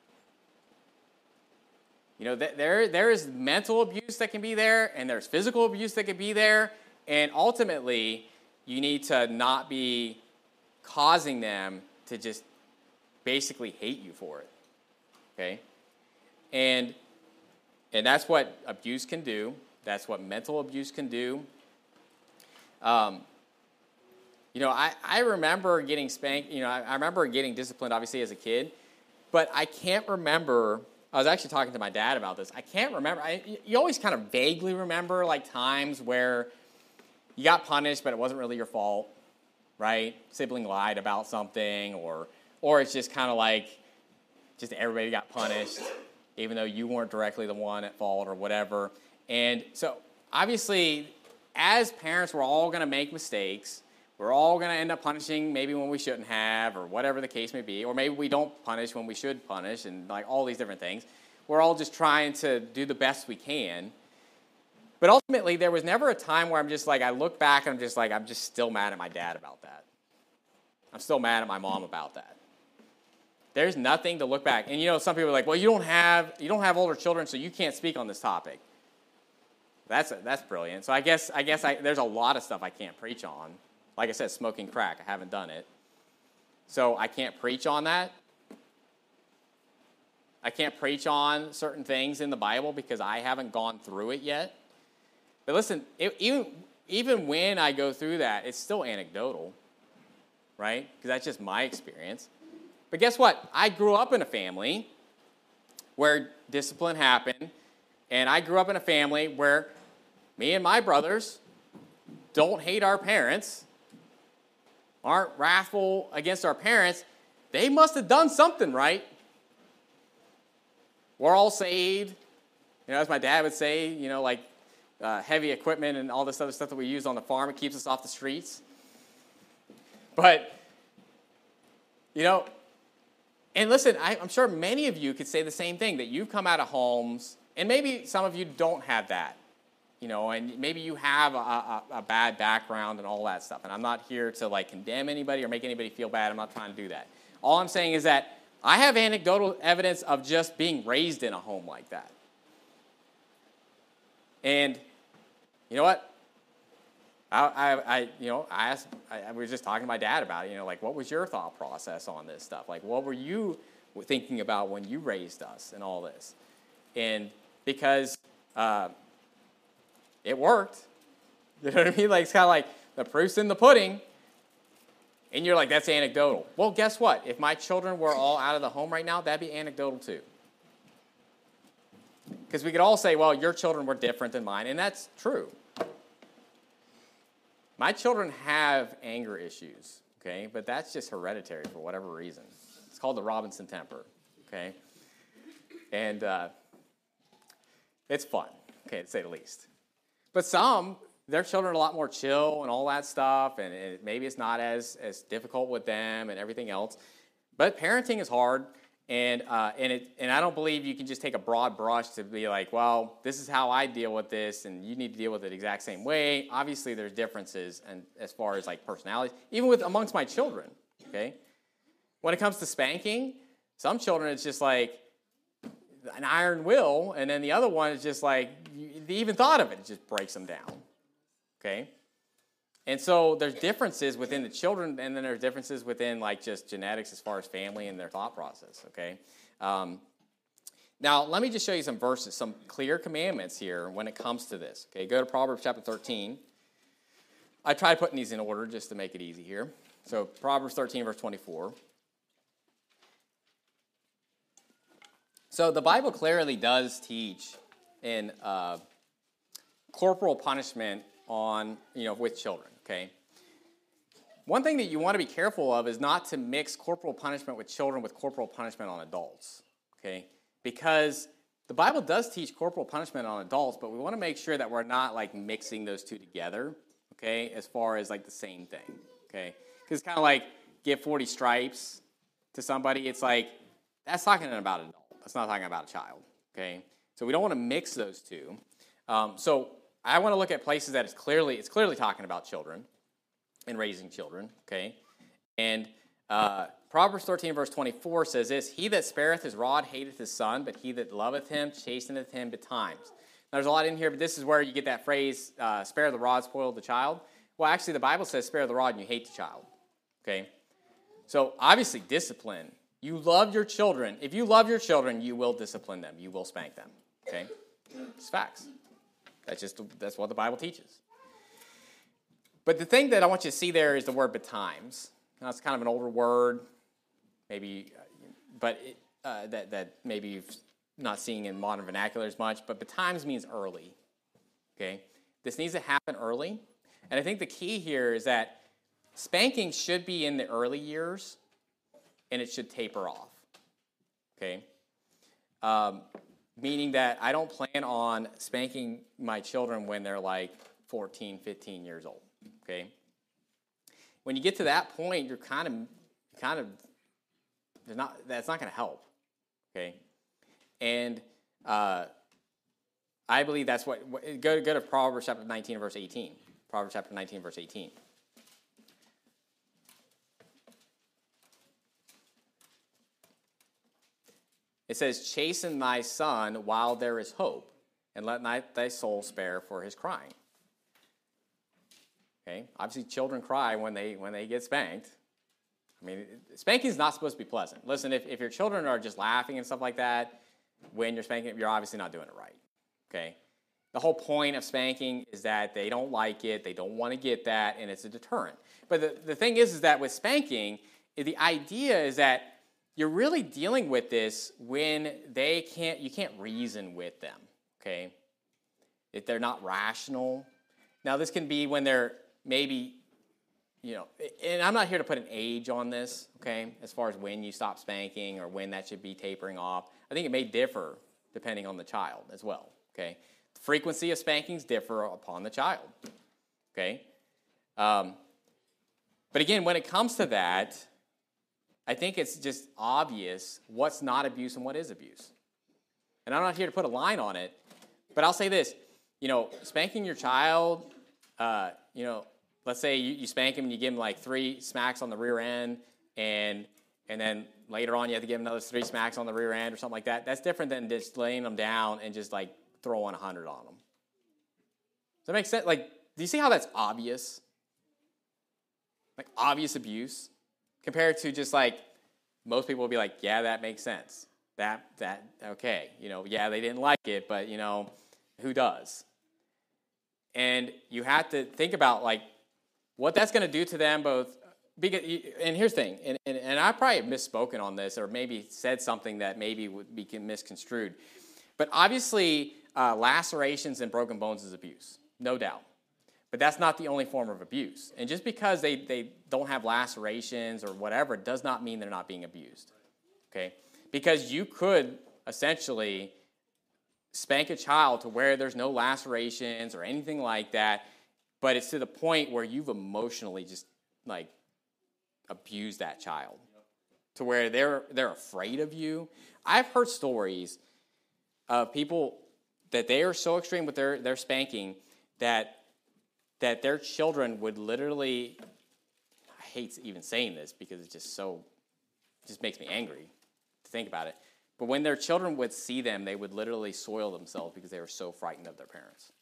You know, there, there is mental abuse that can be there, and there's physical abuse that can be there, and ultimately, you need to not be causing them to just basically hate you for it, okay? And, and that's what abuse can do. That's what mental abuse can do. Um, you know, I, I remember getting spanked, you know, I, I remember getting disciplined, obviously, as a kid, but I can't remember... I was actually talking to my dad about this. I can't remember. I, you always kind of vaguely remember, like, times where you got punished, but it wasn't really your fault, right? Sibling lied about something, or or it's just kind of like just everybody got punished, even though you weren't directly the one at fault or whatever. And so, obviously, as parents, we're all going to make mistakes. We're all going to end up punishing maybe when we shouldn't have, or whatever the case may be. Or maybe we don't punish when we should punish, and like all these different things. We're all just trying to do the best we can. But ultimately, there was never a time where I'm just like, I look back and I'm just like, I'm just still mad at my dad about that. I'm still mad at my mom about that. There's nothing to look back. And you know, some people are like, well, you don't have you don't have older children, so you can't speak on this topic. That's that's brilliant. So I guess I guess I, there's a lot of stuff I can't preach on. Like I said, smoking crack, I haven't done it. So I can't preach on that. I can't preach on certain things in the Bible because I haven't gone through it yet. But listen, it, even, even when I go through that, it's still anecdotal, right? Because that's just my experience. But guess what? I grew up in a family where discipline happened, and I grew up in a family where me and my brothers don't hate our parents, aren't wrathful against our parents. They must have done something right. We're all saved. You know, as my dad would say, you know, like uh, heavy equipment and all this other stuff that we use on the farm, it keeps us off the streets. But, you know, and listen, I, I'm sure many of you could say the same thing, that you've come out of homes, and maybe some of you don't have that. You know, and maybe you have a, a, a bad background and all that stuff. And I'm not here to, like, condemn anybody or make anybody feel bad. I'm not trying to do that. All I'm saying is that I have anecdotal evidence of just being raised in a home like that. And you know what? I, I, I you know, I asked, I, I was just talking to my dad about it. You know, like, what was your thought process on this stuff? Like, what were you thinking about when you raised us and all this? And because... Uh, It worked. You know what I mean? Like, it's kind of like the proof's in the pudding. And you're like, that's anecdotal. Well, guess what? If my children were all out of the home right now, that'd be anecdotal too. Because we could all say, well, your children were different than mine. And that's true. My children have anger issues, okay? But that's just hereditary for whatever reason. It's called the Robinson temper, okay? And uh, it's fun, okay, to say the least. But some, their children are a lot more chill and all that stuff, and it, maybe it's not as, as difficult with them and everything else. But parenting is hard, and uh, and it and I don't believe you can just take a broad brush to be like, well, this is how I deal with this, and you need to deal with it the exact same way. Obviously, there's differences, and as far as like personalities, even with amongst my children. Okay, when it comes to spanking, some children it's just like an iron will, and then the other one is just like the even thought of it, it just breaks them down. Okay. And so there's differences within the children, and then there's differences within like just genetics as far as family and their thought process, okay? Um, now, let me just show you some verses, some clear commandments here when it comes to this, okay? Go to Proverbs chapter thirteen. I tried putting these in order just to make it easy here. So Proverbs thirteen, verse twenty-four. So the Bible clearly does teach in uh, corporal punishment on, you know, with children, okay? One thing that you want to be careful of is not to mix corporal punishment with children with corporal punishment on adults, okay? Because the Bible does teach corporal punishment on adults, but we want to make sure that we're not, like, mixing those two together, okay, as far as, like, the same thing, okay? Because it's kind of like give forty stripes to somebody. It's like, that's talking about an adult. That's not talking about a child, okay? So we don't want to mix those two. Um, so I want to look at places that it's clearly it's clearly talking about children and raising children, okay? And uh, Proverbs thirteen, verse twenty-four says this, he that spareth his rod hateth his son, but he that loveth him chasteneth him betimes. Now, there's a lot in here, but this is where you get that phrase, uh, spare the rod, spoil the child. Well, actually, the Bible says spare the rod and you hate the child, okay? So, obviously, discipline. You love your children. If you love your children, you will discipline them. You will spank them, okay? It's facts. That's just that's what the Bible teaches. But the thing that I want you to see there is the word betimes. Now, it's kind of an older word, maybe, but it, uh, that that maybe you've not seeing in modern vernacular as much. But betimes means early. Okay, this needs to happen early, and I think the key here is that spanking should be in the early years, and it should taper off. Okay. Um, Meaning that I don't plan on spanking my children when they're like fourteen, fifteen years old, okay? When you get to that point, you're kind of, kind of, there's not, that's not going to help, okay? And uh, I believe that's what, go, go to Proverbs chapter nineteen, verse eighteen. Proverbs chapter nineteen, verse eighteen. It says, chasten thy son while there is hope, and let not thy soul spare for his crying. Okay, obviously children cry when they when they get spanked. I mean, spanking is not supposed to be pleasant. Listen, if, if your children are just laughing and stuff like that, when you're spanking, you're obviously not doing it right. Okay, the whole point of spanking is that they don't like it, they don't want to get that, and it's a deterrent. But the, the thing is, is that with spanking, the idea is that you're really dealing with this when they can't, you can't reason with them, okay? If they're not rational. Now, this can be when they're maybe, you know, and I'm not here to put an age on this, okay, as far as when you stop spanking or when that should be tapering off. I think it may differ depending on the child as well, okay? The frequency of spankings differ upon the child, okay? Um, but again, when it comes to that, I think it's just obvious what's not abuse and what is abuse. And I'm not here to put a line on it, but I'll say this. You know, spanking your child, uh, you know, let's say you, you spank him and you give him like three smacks on the rear end, and and then later on you have to give him another three smacks on the rear end or something like that. That's different than just laying them down and just like throwing a hundred on them. Does that make sense? Like, do you see how that's obvious? Like obvious abuse? Compared to just like, most people will be like, yeah, that makes sense. That, that, okay. You know, yeah, they didn't like it, but, you know, who does? And you have to think about, like, what that's going to do to them both. Because, and here's the thing, and, and, and I probably have misspoken on this or maybe said something that maybe would be misconstrued. But obviously, uh, lacerations and broken bones is abuse, no doubt. But that's not the only form of abuse. And just because they, they don't have lacerations or whatever does not mean they're not being abused, okay? Because you could, essentially spank a child to where there's no lacerations or anything like that, but it's to the point where you've emotionally just like abused that child to where they're they're afraid of you. I've heard stories of people that they are so extreme with their, their spanking that that their children would literally, I hate even saying this because it's just so, it just makes me angry to think about it. But when their children would see them, they would literally soil themselves because they were so frightened of their parents.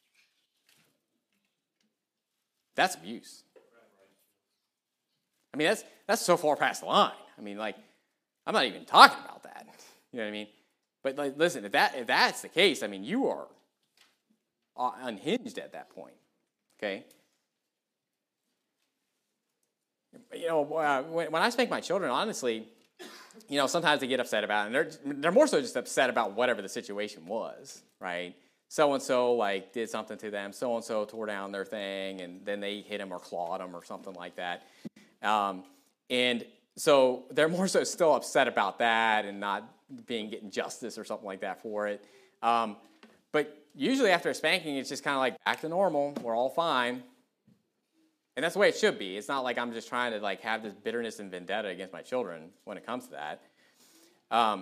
That's abuse. I mean, that's that's so far past the line. I mean, like, I'm not even talking about that. You know what I mean? But like, listen, if that if that's the case, I mean, you are unhinged at that point. Okay. You know, uh, when, when I spank my children, honestly, you know, sometimes they get upset about it, and they're they're more so just upset about whatever the situation was, right? So and so like did something to them. So and so tore down their thing, and then they hit them or clawed them or something like that. Um, and so they're more so still upset about that and not being getting justice or something like that for it. Um, but usually after a spanking, it's just kind of like back to normal. We're all fine. And that's the way it should be. It's not like I'm just trying to like have this bitterness and vendetta against my children when it comes to that. Um,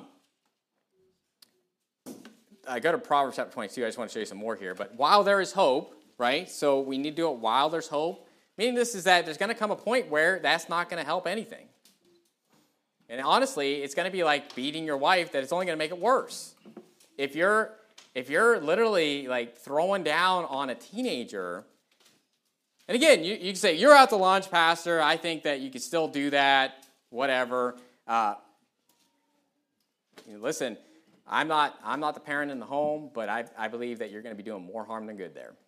I go to Proverbs chapter twenty-two. I just want to show you some more here. But while there is hope, right? So we need to do it while there's hope. Meaning this is that there's going to come a point where that's not going to help anything. And honestly, it's going to be like beating your wife that it's only going to make it worse. If you're if you're literally like throwing down on a teenager, and again, you, you can say, you're out to lunch, Pastor. I think that you can still do that, whatever. Uh, you know, listen, I'm not I'm not the parent in the home, but I, I believe that you're going to be doing more harm than good there.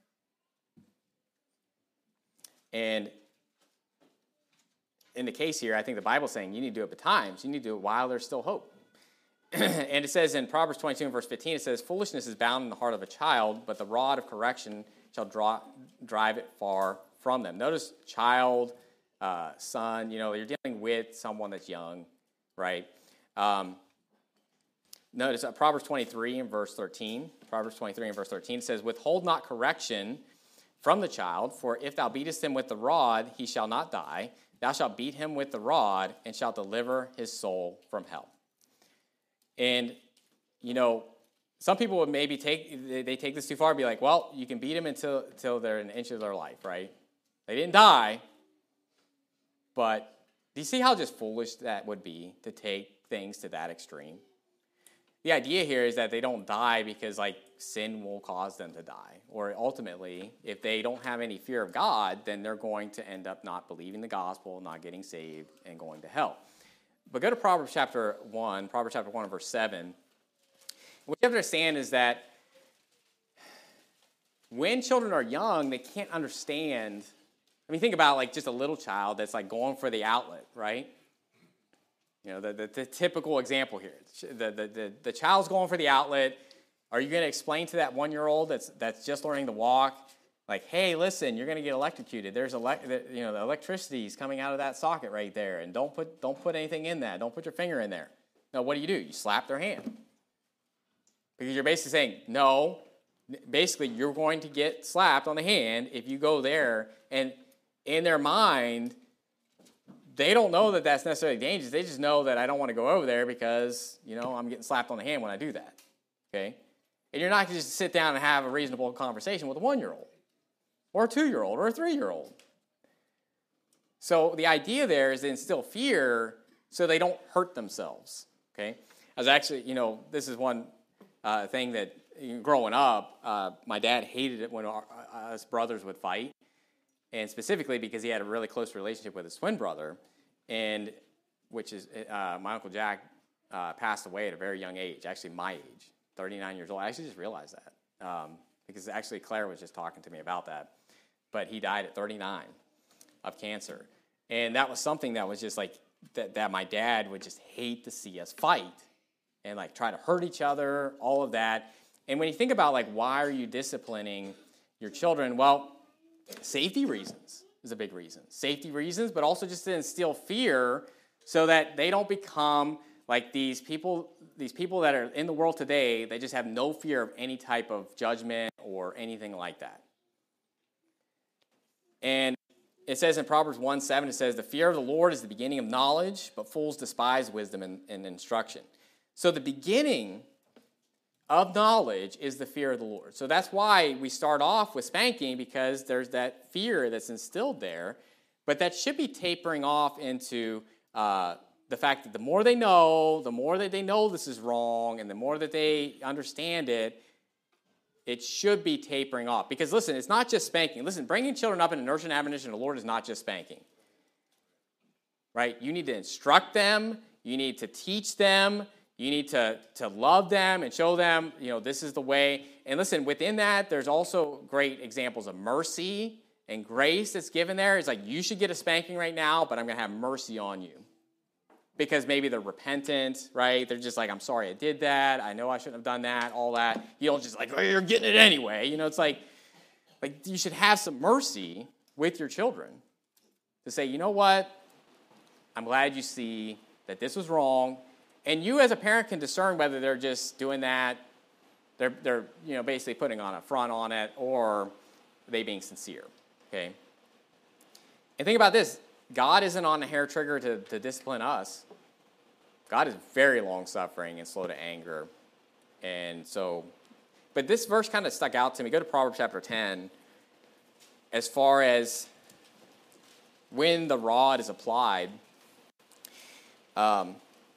And in the case here, I think the Bible's saying you need to do it at times. You need to do it while there's still hope. And it says in Proverbs twenty-two and verse fifteen, it says, foolishness is bound in the heart of a child, but the rod of correction shall draw, drive it far from them. Notice child, uh, son, you know, you're dealing with someone that's young, right? Um, notice uh, Proverbs twenty-three and verse thirteen. Proverbs twenty-three and verse thirteen says, withhold not correction from the child, for if thou beatest him with the rod, he shall not die. Thou shalt beat him with the rod, and shalt deliver his soul from hell. And, you know, some people would maybe take, they, they take this too far and be like, well, you can beat them until, until they're an inch of their life, right? They didn't die, but do you see how just foolish that would be to take things to that extreme? The idea here is that they don't die because, like, sin will cause them to die. Or ultimately, if they don't have any fear of God, then they're going to end up not believing the gospel, not getting saved, and going to hell. But go to Proverbs chapter one, Proverbs chapter one and verse seven. What you have to understand is that when children are young, they can't understand. I mean, think about, like, just a little child that's, like, going for the outlet, right? You know, the, the, the typical example here. The, the, the, the child's going for the outlet. Are you going to explain to that one-year-old that's that's just learning to walk, like, hey, listen, you're going to get electrocuted. There's elect, you know, the electricity is coming out of that socket right there, and don't put don't put anything in that. Don't put your finger in there. No, what do you do? You slap their hand. Because you're basically saying, no, basically you're going to get slapped on the hand if you go there. And in their mind, they don't know that that's necessarily dangerous. They just know that I don't want to go over there because, you know, I'm getting slapped on the hand when I do that. Okay? And you're not going to just sit down and have a reasonable conversation with a one-year-old or a two-year-old or a three-year-old. So the idea there is to instill fear so they don't hurt themselves. Okay? I was actually, you know, this is one uh, thing that growing up, uh, my dad hated it when our, us brothers would fight. And specifically because he had a really close relationship with his twin brother, and which is uh, my Uncle Jack uh, passed away at a very young age, actually my age, thirty-nine years old. I actually just realized that um, because actually Claire was just talking to me about that. But he died at thirty-nine of cancer. And that was something that was just like, that, that my dad would just hate to see us fight and like try to hurt each other, all of that. And when you think about like, why are you disciplining your children? Well, safety reasons is a big reason. Safety reasons, but also just to instill fear so that they don't become like these people these people that are in the world today, they just have no fear of any type of judgment or anything like that. And it says in Proverbs one seven, it says, the fear of the Lord is the beginning of knowledge, but fools despise wisdom and, and instruction. So the beginning of knowledge is the fear of the Lord. So that's why we start off with spanking, because there's that fear that's instilled there. But that should be tapering off into uh, the fact that the more they know, the more that they know this is wrong, and the more that they understand it, it should be tapering off. Because listen, it's not just spanking. Listen, bringing children up in the nurture and admonition of the Lord is not just spanking. Right? You need to instruct them. You need to teach them. You need to, to love them and show them, you know, this is the way. And listen, within that, there's also great examples of mercy and grace that's given there. It's like, you should get a spanking right now, but I'm going to have mercy on you. Because maybe they're repentant, right? They're just like, I'm sorry I did that. I know I shouldn't have done that, all that. You don't just like, oh, you're getting it anyway. You know, it's like, like you should have some mercy with your children to say, you know what? I'm glad you see that this was wrong. And you as a parent can discern whether they're just doing that, they're, they're you know, basically putting on a front on it, or they being sincere. Okay? And think about this. God isn't on the hair trigger to, to discipline us. God is very long-suffering and slow to anger. And so, but this verse kind of stuck out to me. Go to Proverbs chapter ten. As far as when the rod is applied, um,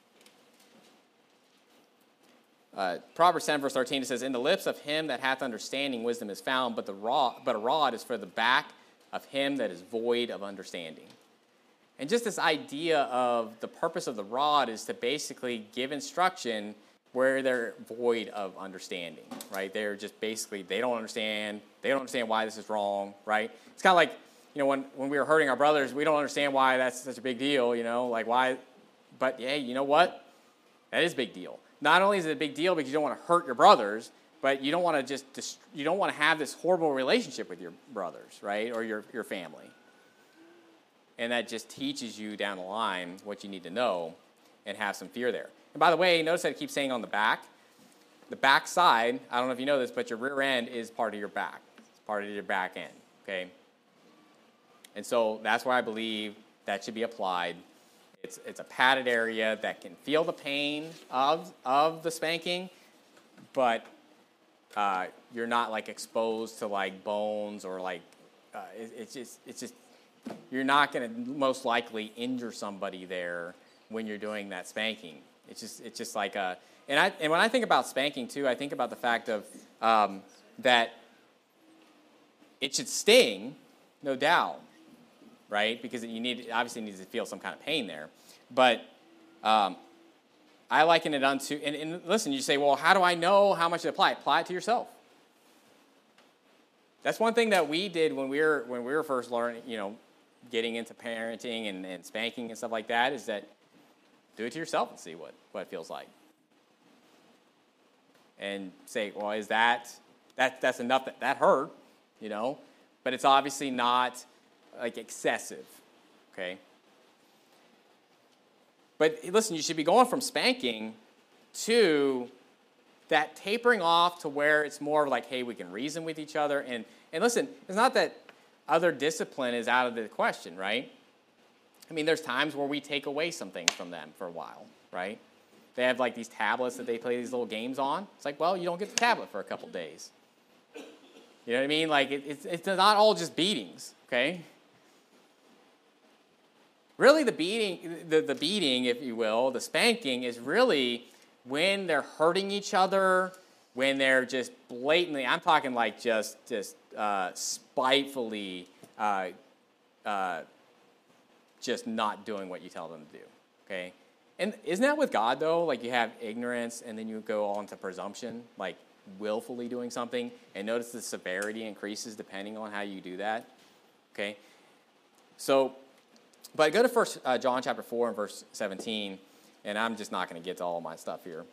uh, Proverbs ten, verse thirteen, it says, in the lips of him that hath understanding wisdom is found, but the rod, but a rod is for the back of him that is void of understanding. And just this idea of the purpose of the rod is to basically give instruction where they're void of understanding, right? They're just basically, they don't understand. They don't understand why this is wrong, right? It's kind of like, you know, when, when we were hurting our brothers, we don't understand why that's such a big deal, you know, like why. But, yeah, you know what? That is a big deal. Not only is it a big deal because you don't want to hurt your brothers, but you don't want to just, dist- you don't want to have this horrible relationship with your brothers, right, or your, your family. And that just teaches you down the line what you need to know and have some fear there. And by the way, notice that it keeps saying on the back. The back side, I don't know if you know this, but your rear end is part of your back. It's part of your back end, okay? And so that's why I believe that should be applied. It's it's a padded area that can feel the pain of, of the spanking, but uh, you're not like exposed to like bones or like, uh, it, it's just it's just, you're not going to most likely injure somebody there when you're doing that spanking. It's just it's just like a, and I and when I think about spanking too, I think about the fact of um, that it should sting, no doubt, right? Because you need obviously needs to feel some kind of pain there. But um, I liken it unto, and, and listen, you say, well, how do I know how much to apply? Apply it to yourself. That's one thing that we did when we were when we were first learning, you know, getting into parenting and, and spanking and stuff like that, is that do it to yourself and see what, what it feels like. And say, well, is that, that that's enough, that, that hurt, you know, but it's obviously not like excessive, okay? But listen, you should be going from spanking to that tapering off to where it's more like, hey, we can reason with each other. And, and listen, it's not that other discipline is out of the question, right? I mean, there's times where we take away some things from them for a while, right? They have like these tablets that they play these little games on. It's like, well, you don't get the tablet for a couple days. You know what I mean? Like, it, it's, it's not all just beatings, okay? Really, the beating, the, the beating, if you will, the spanking is really when they're hurting each other, when they're just blatantly, I'm talking like just, just uh, spitefully uh, uh, just not doing what you tell them to do, okay? And isn't that with God, though? Like, you have ignorance, and then you go on to presumption, like willfully doing something, and notice the severity increases depending on how you do that, okay? So, but go to First uh, John chapter four and verse seventeen, and I'm just not going to get to all my stuff here.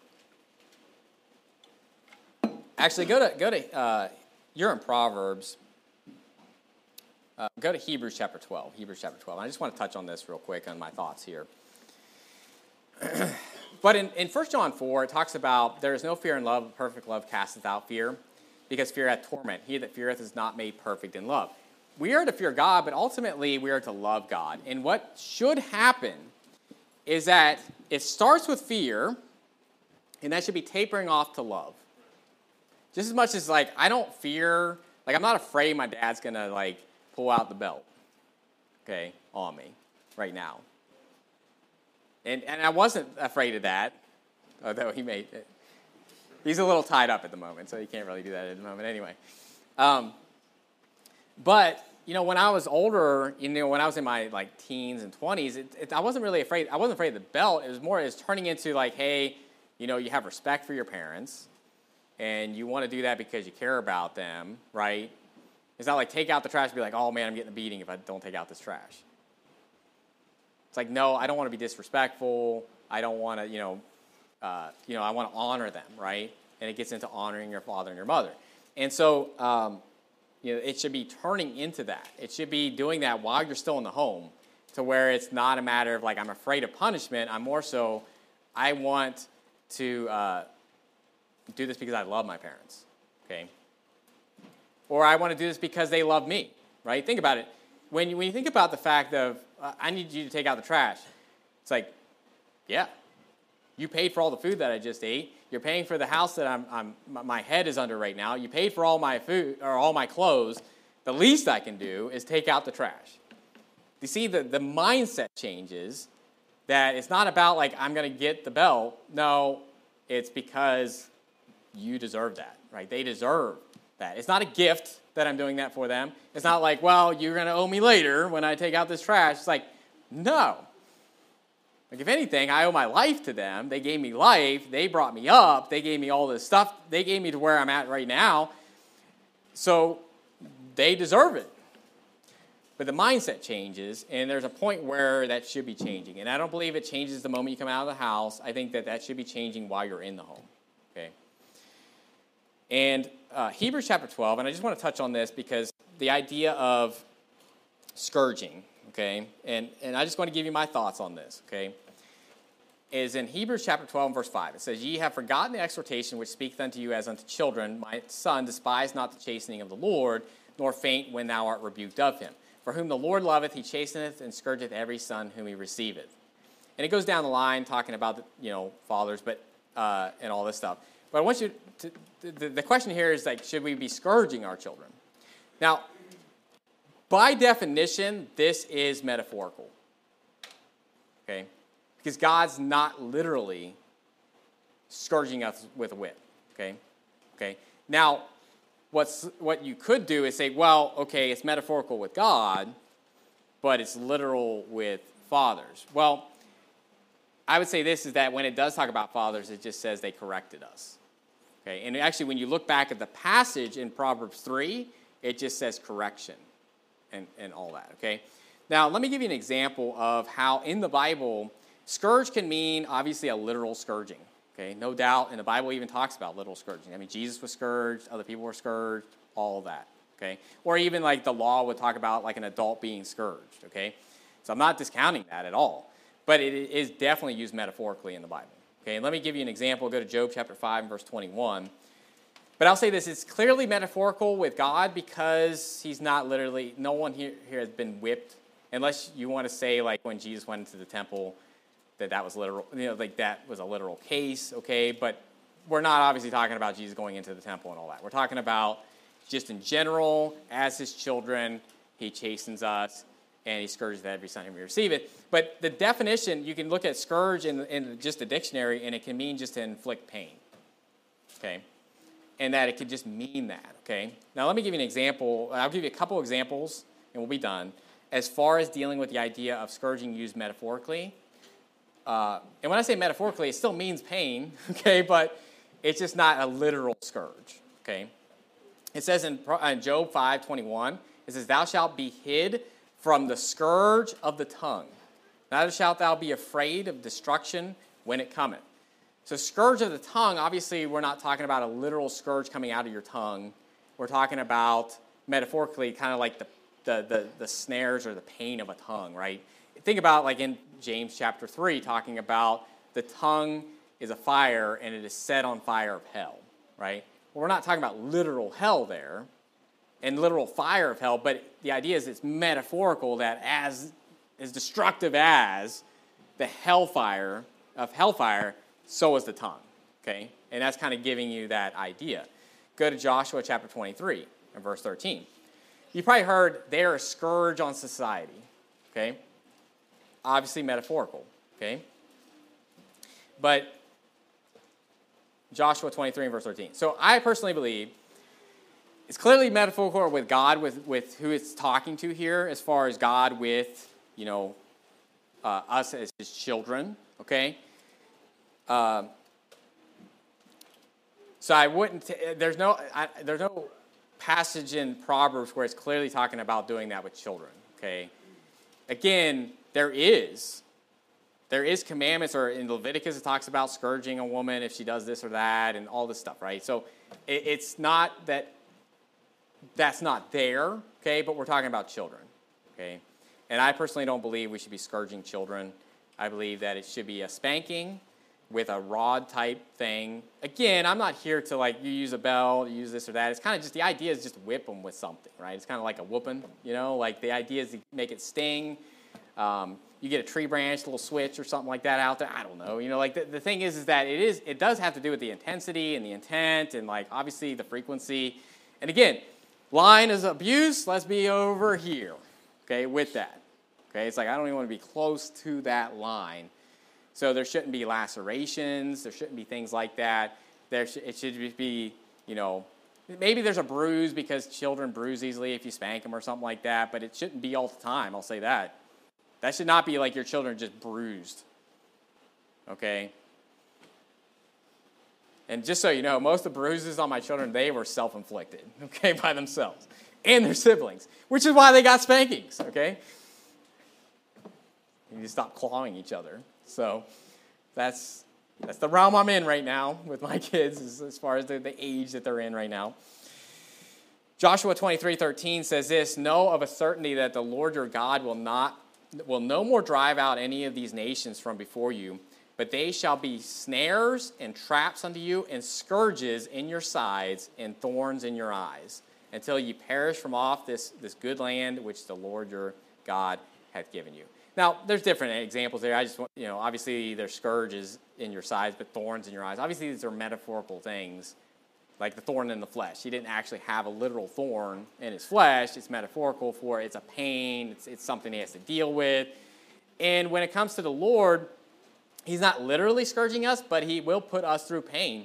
Actually, go to, go to uh, you're in Proverbs. Uh, go to Hebrews chapter twelve. Hebrews chapter twelve. I just want to touch on this real quick on my thoughts here. But in, in First John four, it talks about there is no fear in love, perfect love casteth out fear, because fear hath torment. He that feareth is not made perfect in love. We are to fear God, but ultimately we are to love God. And what should happen is that it starts with fear, and that should be tapering off to love. Just as much as, like, I don't fear, like, I'm not afraid my dad's going to, like, pull out the belt, okay, on me right now. And and I wasn't afraid of that, although he made it. He's a little tied up at the moment, so he can't really do that at the moment anyway. Um, but, you know, when I was older, you know, when I was in my, like, teens and twenties, it, it, I wasn't really afraid. I wasn't afraid of the belt. It was more, it was turning into, like, hey, you know, you have respect for your parents, and you want to do that because you care about them, right? It's not like take out the trash and be like, oh, man, I'm getting a beating if I don't take out this trash. It's like, no, I don't want to be disrespectful. I don't want to, you know, uh, you know, I want to honor them, right? And it gets into honoring your father and your mother. And so, um, you know, it should be turning into that. It should be doing that while you're still in the home, to where it's not a matter of like, I'm afraid of punishment. I'm more so, I want to uh, do this because I love my parents, okay? Or I want to do this because they love me, right? Think about it. When you, when you think about the fact of, uh, I need you to take out the trash, it's like, yeah, you paid for all the food that I just ate. You're paying for the house that I'm, I'm, my head is under right now. You paid for all my food or all my clothes. The least I can do is take out the trash. You see, the, the mindset changes, that it's not about like, I'm going to get the belt. No, it's because you deserve that, right? They deserve that. It's not a gift that I'm doing that for them. It's not like, well, you're going to owe me later when I take out this trash. It's like, no. Like, if anything, I owe my life to them. They gave me life. They brought me up. They gave me all this stuff. They gave me to where I'm at right now. So they deserve it. But the mindset changes, and there's a point where that should be changing. And I don't believe it changes the moment you come out of the house. I think that that should be changing while you're in the home. Okay. And uh, Hebrews chapter twelve, and I just want to touch on this because the idea of scourging, okay, and, and I just want to give you my thoughts on this, okay, is in Hebrews chapter twelve and verse five. It says, ye have forgotten the exhortation which speaketh unto you as unto children. My son, despise not the chastening of the Lord, nor faint when thou art rebuked of him. For whom the Lord loveth, he chasteneth and scourgeth every son whom he receiveth. And it goes down the line talking about, the, you know, fathers, but uh, and all this stuff. But I want you to, the, the question here is, like, should we be scourging our children? Now, by definition, this is metaphorical, okay? Because God's not literally scourging us with a whip, okay? Okay. Now, what's what you could do is say, well, okay, it's metaphorical with God, but it's literal with fathers. Well, I would say this is that when it does talk about fathers, it just says they corrected us. Okay, and actually, when you look back at the passage in Proverbs three, it just says correction and, and all that, okay? Now, let me give you an example of how in the Bible, scourge can mean, obviously, a literal scourging, okay? No doubt, and the Bible even talks about literal scourging. I mean, Jesus was scourged, other people were scourged, all of that, okay? Or even, like, the law would talk about, like, an adult being scourged, okay? So I'm not discounting that at all, but it is definitely used metaphorically in the Bible. Okay, and let me give you an example. Go to Job chapter five, verse twenty-one. But I'll say this, it's clearly metaphorical with God because he's not literally, no one here, here has been whipped, unless you want to say, like, when Jesus went into the temple, that that was literal, you know, like that was a literal case, okay? But we're not obviously talking about Jesus going into the temple and all that. We're talking about just in general, as his children, he chastens us, and he scourges every son whom we receive it. But the definition, you can look at scourge in, in just the dictionary, and it can mean just to inflict pain, okay? And that it could just mean that, okay? Now, let me give you an example. I'll give you a couple examples, and we'll be done. As far as dealing with the idea of scourging used metaphorically, uh, and when I say metaphorically, it still means pain, okay? But it's just not a literal scourge, okay? It says in, in Job five twenty-one, it says, thou shalt be hid from the scourge of the tongue. Neither shalt thou be afraid of destruction when it cometh. So scourge of the tongue, obviously we're not talking about a literal scourge coming out of your tongue. We're talking about, metaphorically, kind of like the, the, the, the snares or the pain of a tongue, right? Think about, like in James chapter three, talking about the tongue is a fire and it is set on fire of hell, right? Well, we're not talking about literal hell there and literal fire of hell, but the idea is it's metaphorical that as as destructive as the hellfire of hellfire, so is the tongue, okay? And that's kind of giving you that idea. Go to Joshua chapter twenty-three and verse thirteen. You probably heard they're a scourge on society, okay? Obviously metaphorical, okay? But Joshua twenty-three and verse thirteen. So I personally believe it's clearly metaphorical with God, with, with who it's talking to here, as far as God with, you know, uh, us as his children, okay? Uh, so I wouldn't, t- there's no, I, there's no passage in Proverbs where it's clearly talking about doing that with children, okay? Again, there is. There is commandments, or in Leviticus it talks about scourging a woman if she does this or that and all this stuff, right? So it, it's not that that's not there, okay, but we're talking about children, okay? And I personally don't believe we should be scourging children. I believe that it should be a spanking with a rod type thing. Again, I'm not here to, like, you use a belt, you use this or that. It's kind of just, the idea is just whip them with something, right? It's kind of like a whooping, you know? Like, the idea is to make it sting. Um, you get a tree branch, a little switch or something like that out there. I don't know. You know, like, the, the thing is, is that it is, it does have to do with the intensity and the intent and, like, obviously the frequency. And again, line is abuse. Let's be over here, okay, with that. Okay, it's like I don't even want to be close to that line. So there shouldn't be lacerations. There shouldn't be things like that. There sh- it should just be, you know, maybe there's a bruise because children bruise easily if you spank them or something like that, but it shouldn't be all the time, I'll say that. That should not be like your children just bruised, okay? And just so you know, most of the bruises on my children, they were self-inflicted, okay, by themselves and their siblings, which is why they got spankings, okay? You need to stop clawing each other. So that's that's the realm I'm in right now with my kids as, as far as the, the age that they're in right now. Joshua twenty-three thirteen says this, know of a certainty that the Lord your God will not will no more drive out any of these nations from before you, but they shall be snares and traps unto you and scourges in your sides and thorns in your eyes until you perish from off this, this good land which the Lord your God hath given you. Now, there's different examples there. I just want, you know, obviously there's scourges in your sides, but thorns in your eyes. Obviously, these are metaphorical things, like the thorn in the flesh. He didn't actually have a literal thorn in his flesh. It's metaphorical for it's a pain. It's, it's something he has to deal with. And when it comes to the Lord, he's not literally scourging us, but he will put us through pain,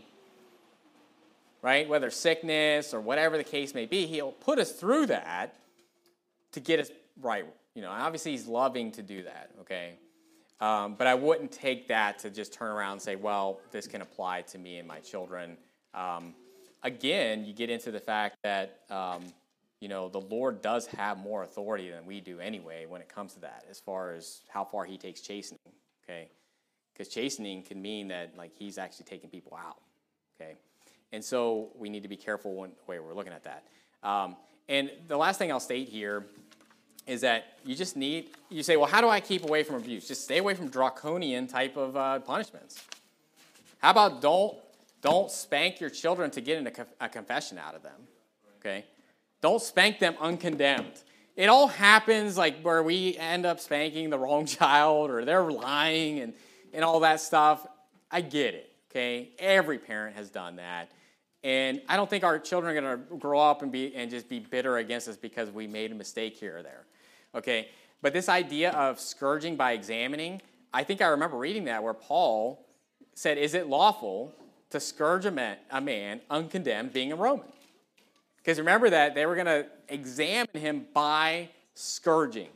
right? Whether sickness or whatever the case may be, he'll put us through that to get us right. You know, obviously he's loving to do that, okay? Um, but I wouldn't take that to just turn around and say, well, this can apply to me and my children. Um, again, you get into the fact that, um, you know, the Lord does have more authority than we do anyway when it comes to that, as far as how far he takes chastening, okay? Because chastening can mean that, like, he's actually taking people out, okay? And so we need to be careful when the way we're looking at that. Um, and the last thing I'll state here is that you just need, you say, well, how do I keep away from abuse? Just stay away from draconian type of uh, punishments. How about don't don't spank your children to get a, a confession out of them, okay? Don't spank them uncondemned. It all happens like where we end up spanking the wrong child or they're lying and, and all that stuff. I get it, okay? Every parent has done that. And I don't think our children are going to grow up and be and just be bitter against us because we made a mistake here or there, okay? But this idea of scourging by examining, I think I remember reading that where Paul said, is it lawful to scourge a man, a man uncondemned being a Roman? Because remember that they were going to examine him by scourging.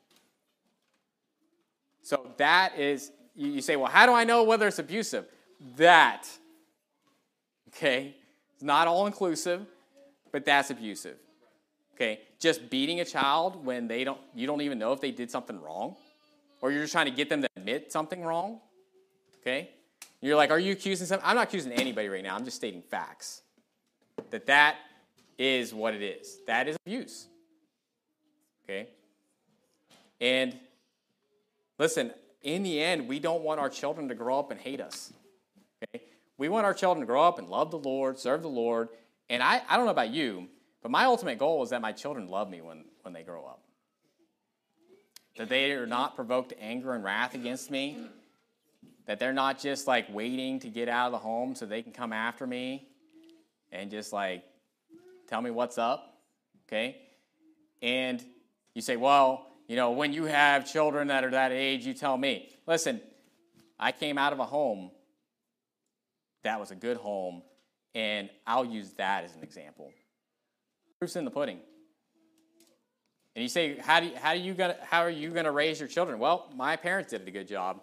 So that is, you say, well, how do I know whether it's abusive? That, okay? It's not all-inclusive, but that's abusive. Okay? Just beating a child when they don't, you don't even know if they did something wrong, or you're just trying to get them to admit something wrong. Okay? You're like, are you accusing something? I'm not accusing anybody right now. I'm just stating facts. That that is what it is. That is abuse. Okay? And listen, in the end, we don't want our children to grow up and hate us. Okay? We want our children to grow up and love the Lord, serve the Lord. And I, I don't know about you, but my ultimate goal is that my children love me when, when they grow up. That they are not provoked to anger and wrath against me. That they're not just like waiting to get out of the home so they can come after me and just like tell me what's up. Okay? And you say, well, you know, when you have children that are that age, you tell me. Listen, I came out of a home that was a good home, and I'll use that as an example. Proof's in the pudding. And you say, how do you, how do you gonna how are you gonna raise your children? Well, my parents did a good job.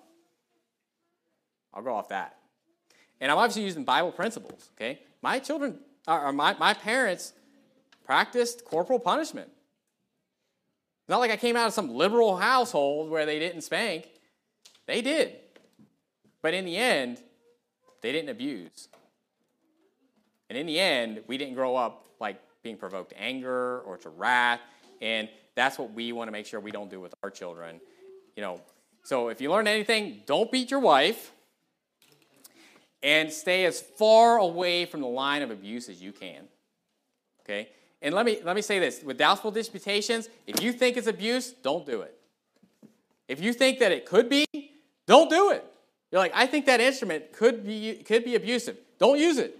I'll go off that. And I'm obviously using Bible principles. Okay, my children or my my parents practiced corporal punishment. It's not like I came out of some liberal household where they didn't spank. They did. But in the end, they didn't abuse. And in the end, we didn't grow up like being provoked to anger or to wrath. And that's what we want to make sure we don't do with our children. You know, so if you learn anything, don't beat your wife. And stay as far away from the line of abuse as you can. Okay? And let me let me say this. With doubtful disputations, if you think it's abuse, don't do it. If you think that it could be, don't do it. You're like, I think that instrument could be could be abusive. Don't use it.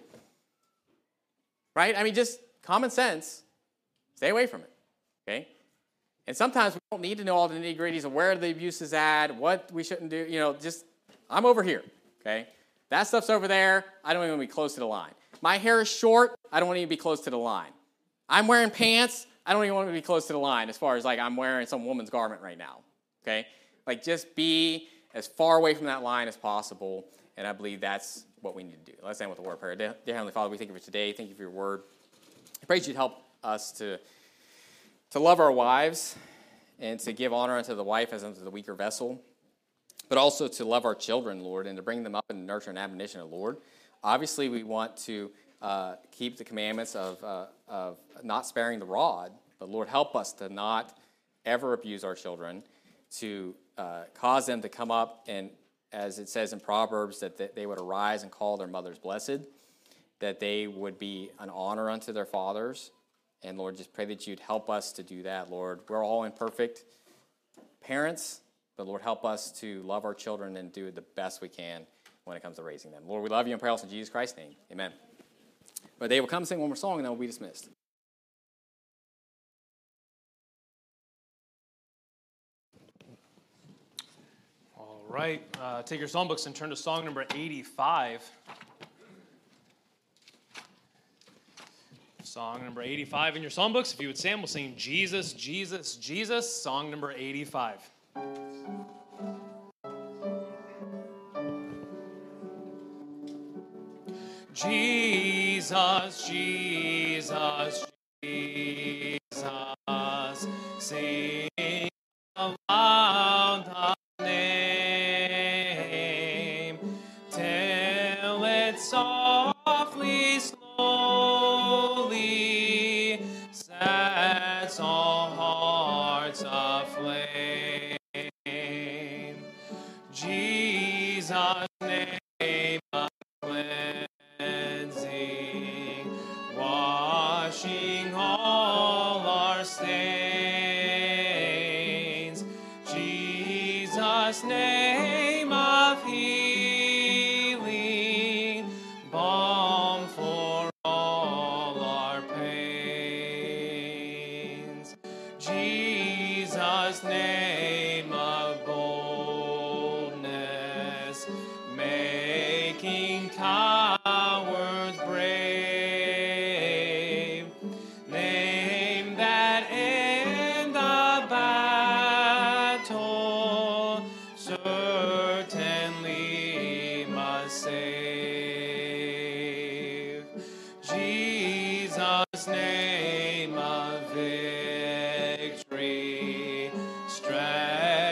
Right? I mean, just common sense. Stay away from it. Okay? And sometimes we don't need to know all the nitty-gritties of where the abuse is at, what we shouldn't do. You know, just, I'm over here. Okay? That stuff's over there. I don't even want to be close to the line. My hair is short. I don't want to even be close to the line. I'm wearing pants. I don't even want to be close to the line as far as like I'm wearing some woman's garment right now. Okay? Like just be as far away from that line as possible, and I believe that's what we need to do. Let's end with a word of prayer. Dear Heavenly Father, we thank you for today. Thank you for your word. I pray that you'd help us to, to love our wives and to give honor unto the wife as unto the weaker vessel, but also to love our children, Lord, and to bring them up in the nurture and admonition of the Lord. Obviously, we want to uh, keep the commandments of, uh, of not sparing the rod, but Lord, help us to not ever abuse our children, to uh, cause them to come up and, as it says in Proverbs, that they would arise and call their mothers blessed, that they would be an honor unto their fathers. And Lord, just pray that you'd help us to do that, Lord. We're all imperfect parents, but Lord, help us to love our children and do the best we can when it comes to raising them. Lord, we love you and pray also in Jesus Christ's name. Amen. But they will come sing one more song and then we'll be dismissed. All right, uh, take your songbooks and turn to song number eighty-five. Song number eighty-five in your songbooks. If you would stand, we'll sing Jesus, Jesus, Jesus, song number eighty-five. Jesus, Jesus, Jesus, sing aloud the name till it softly, slowly sets all hearts aflame. Jesus' name of cleansing, washing all our stains. Jesus' name of healing, balm for all our pains. Jesus' name of boldness, making cowards brave. Name that in the battle certainly must save. Jesus' name.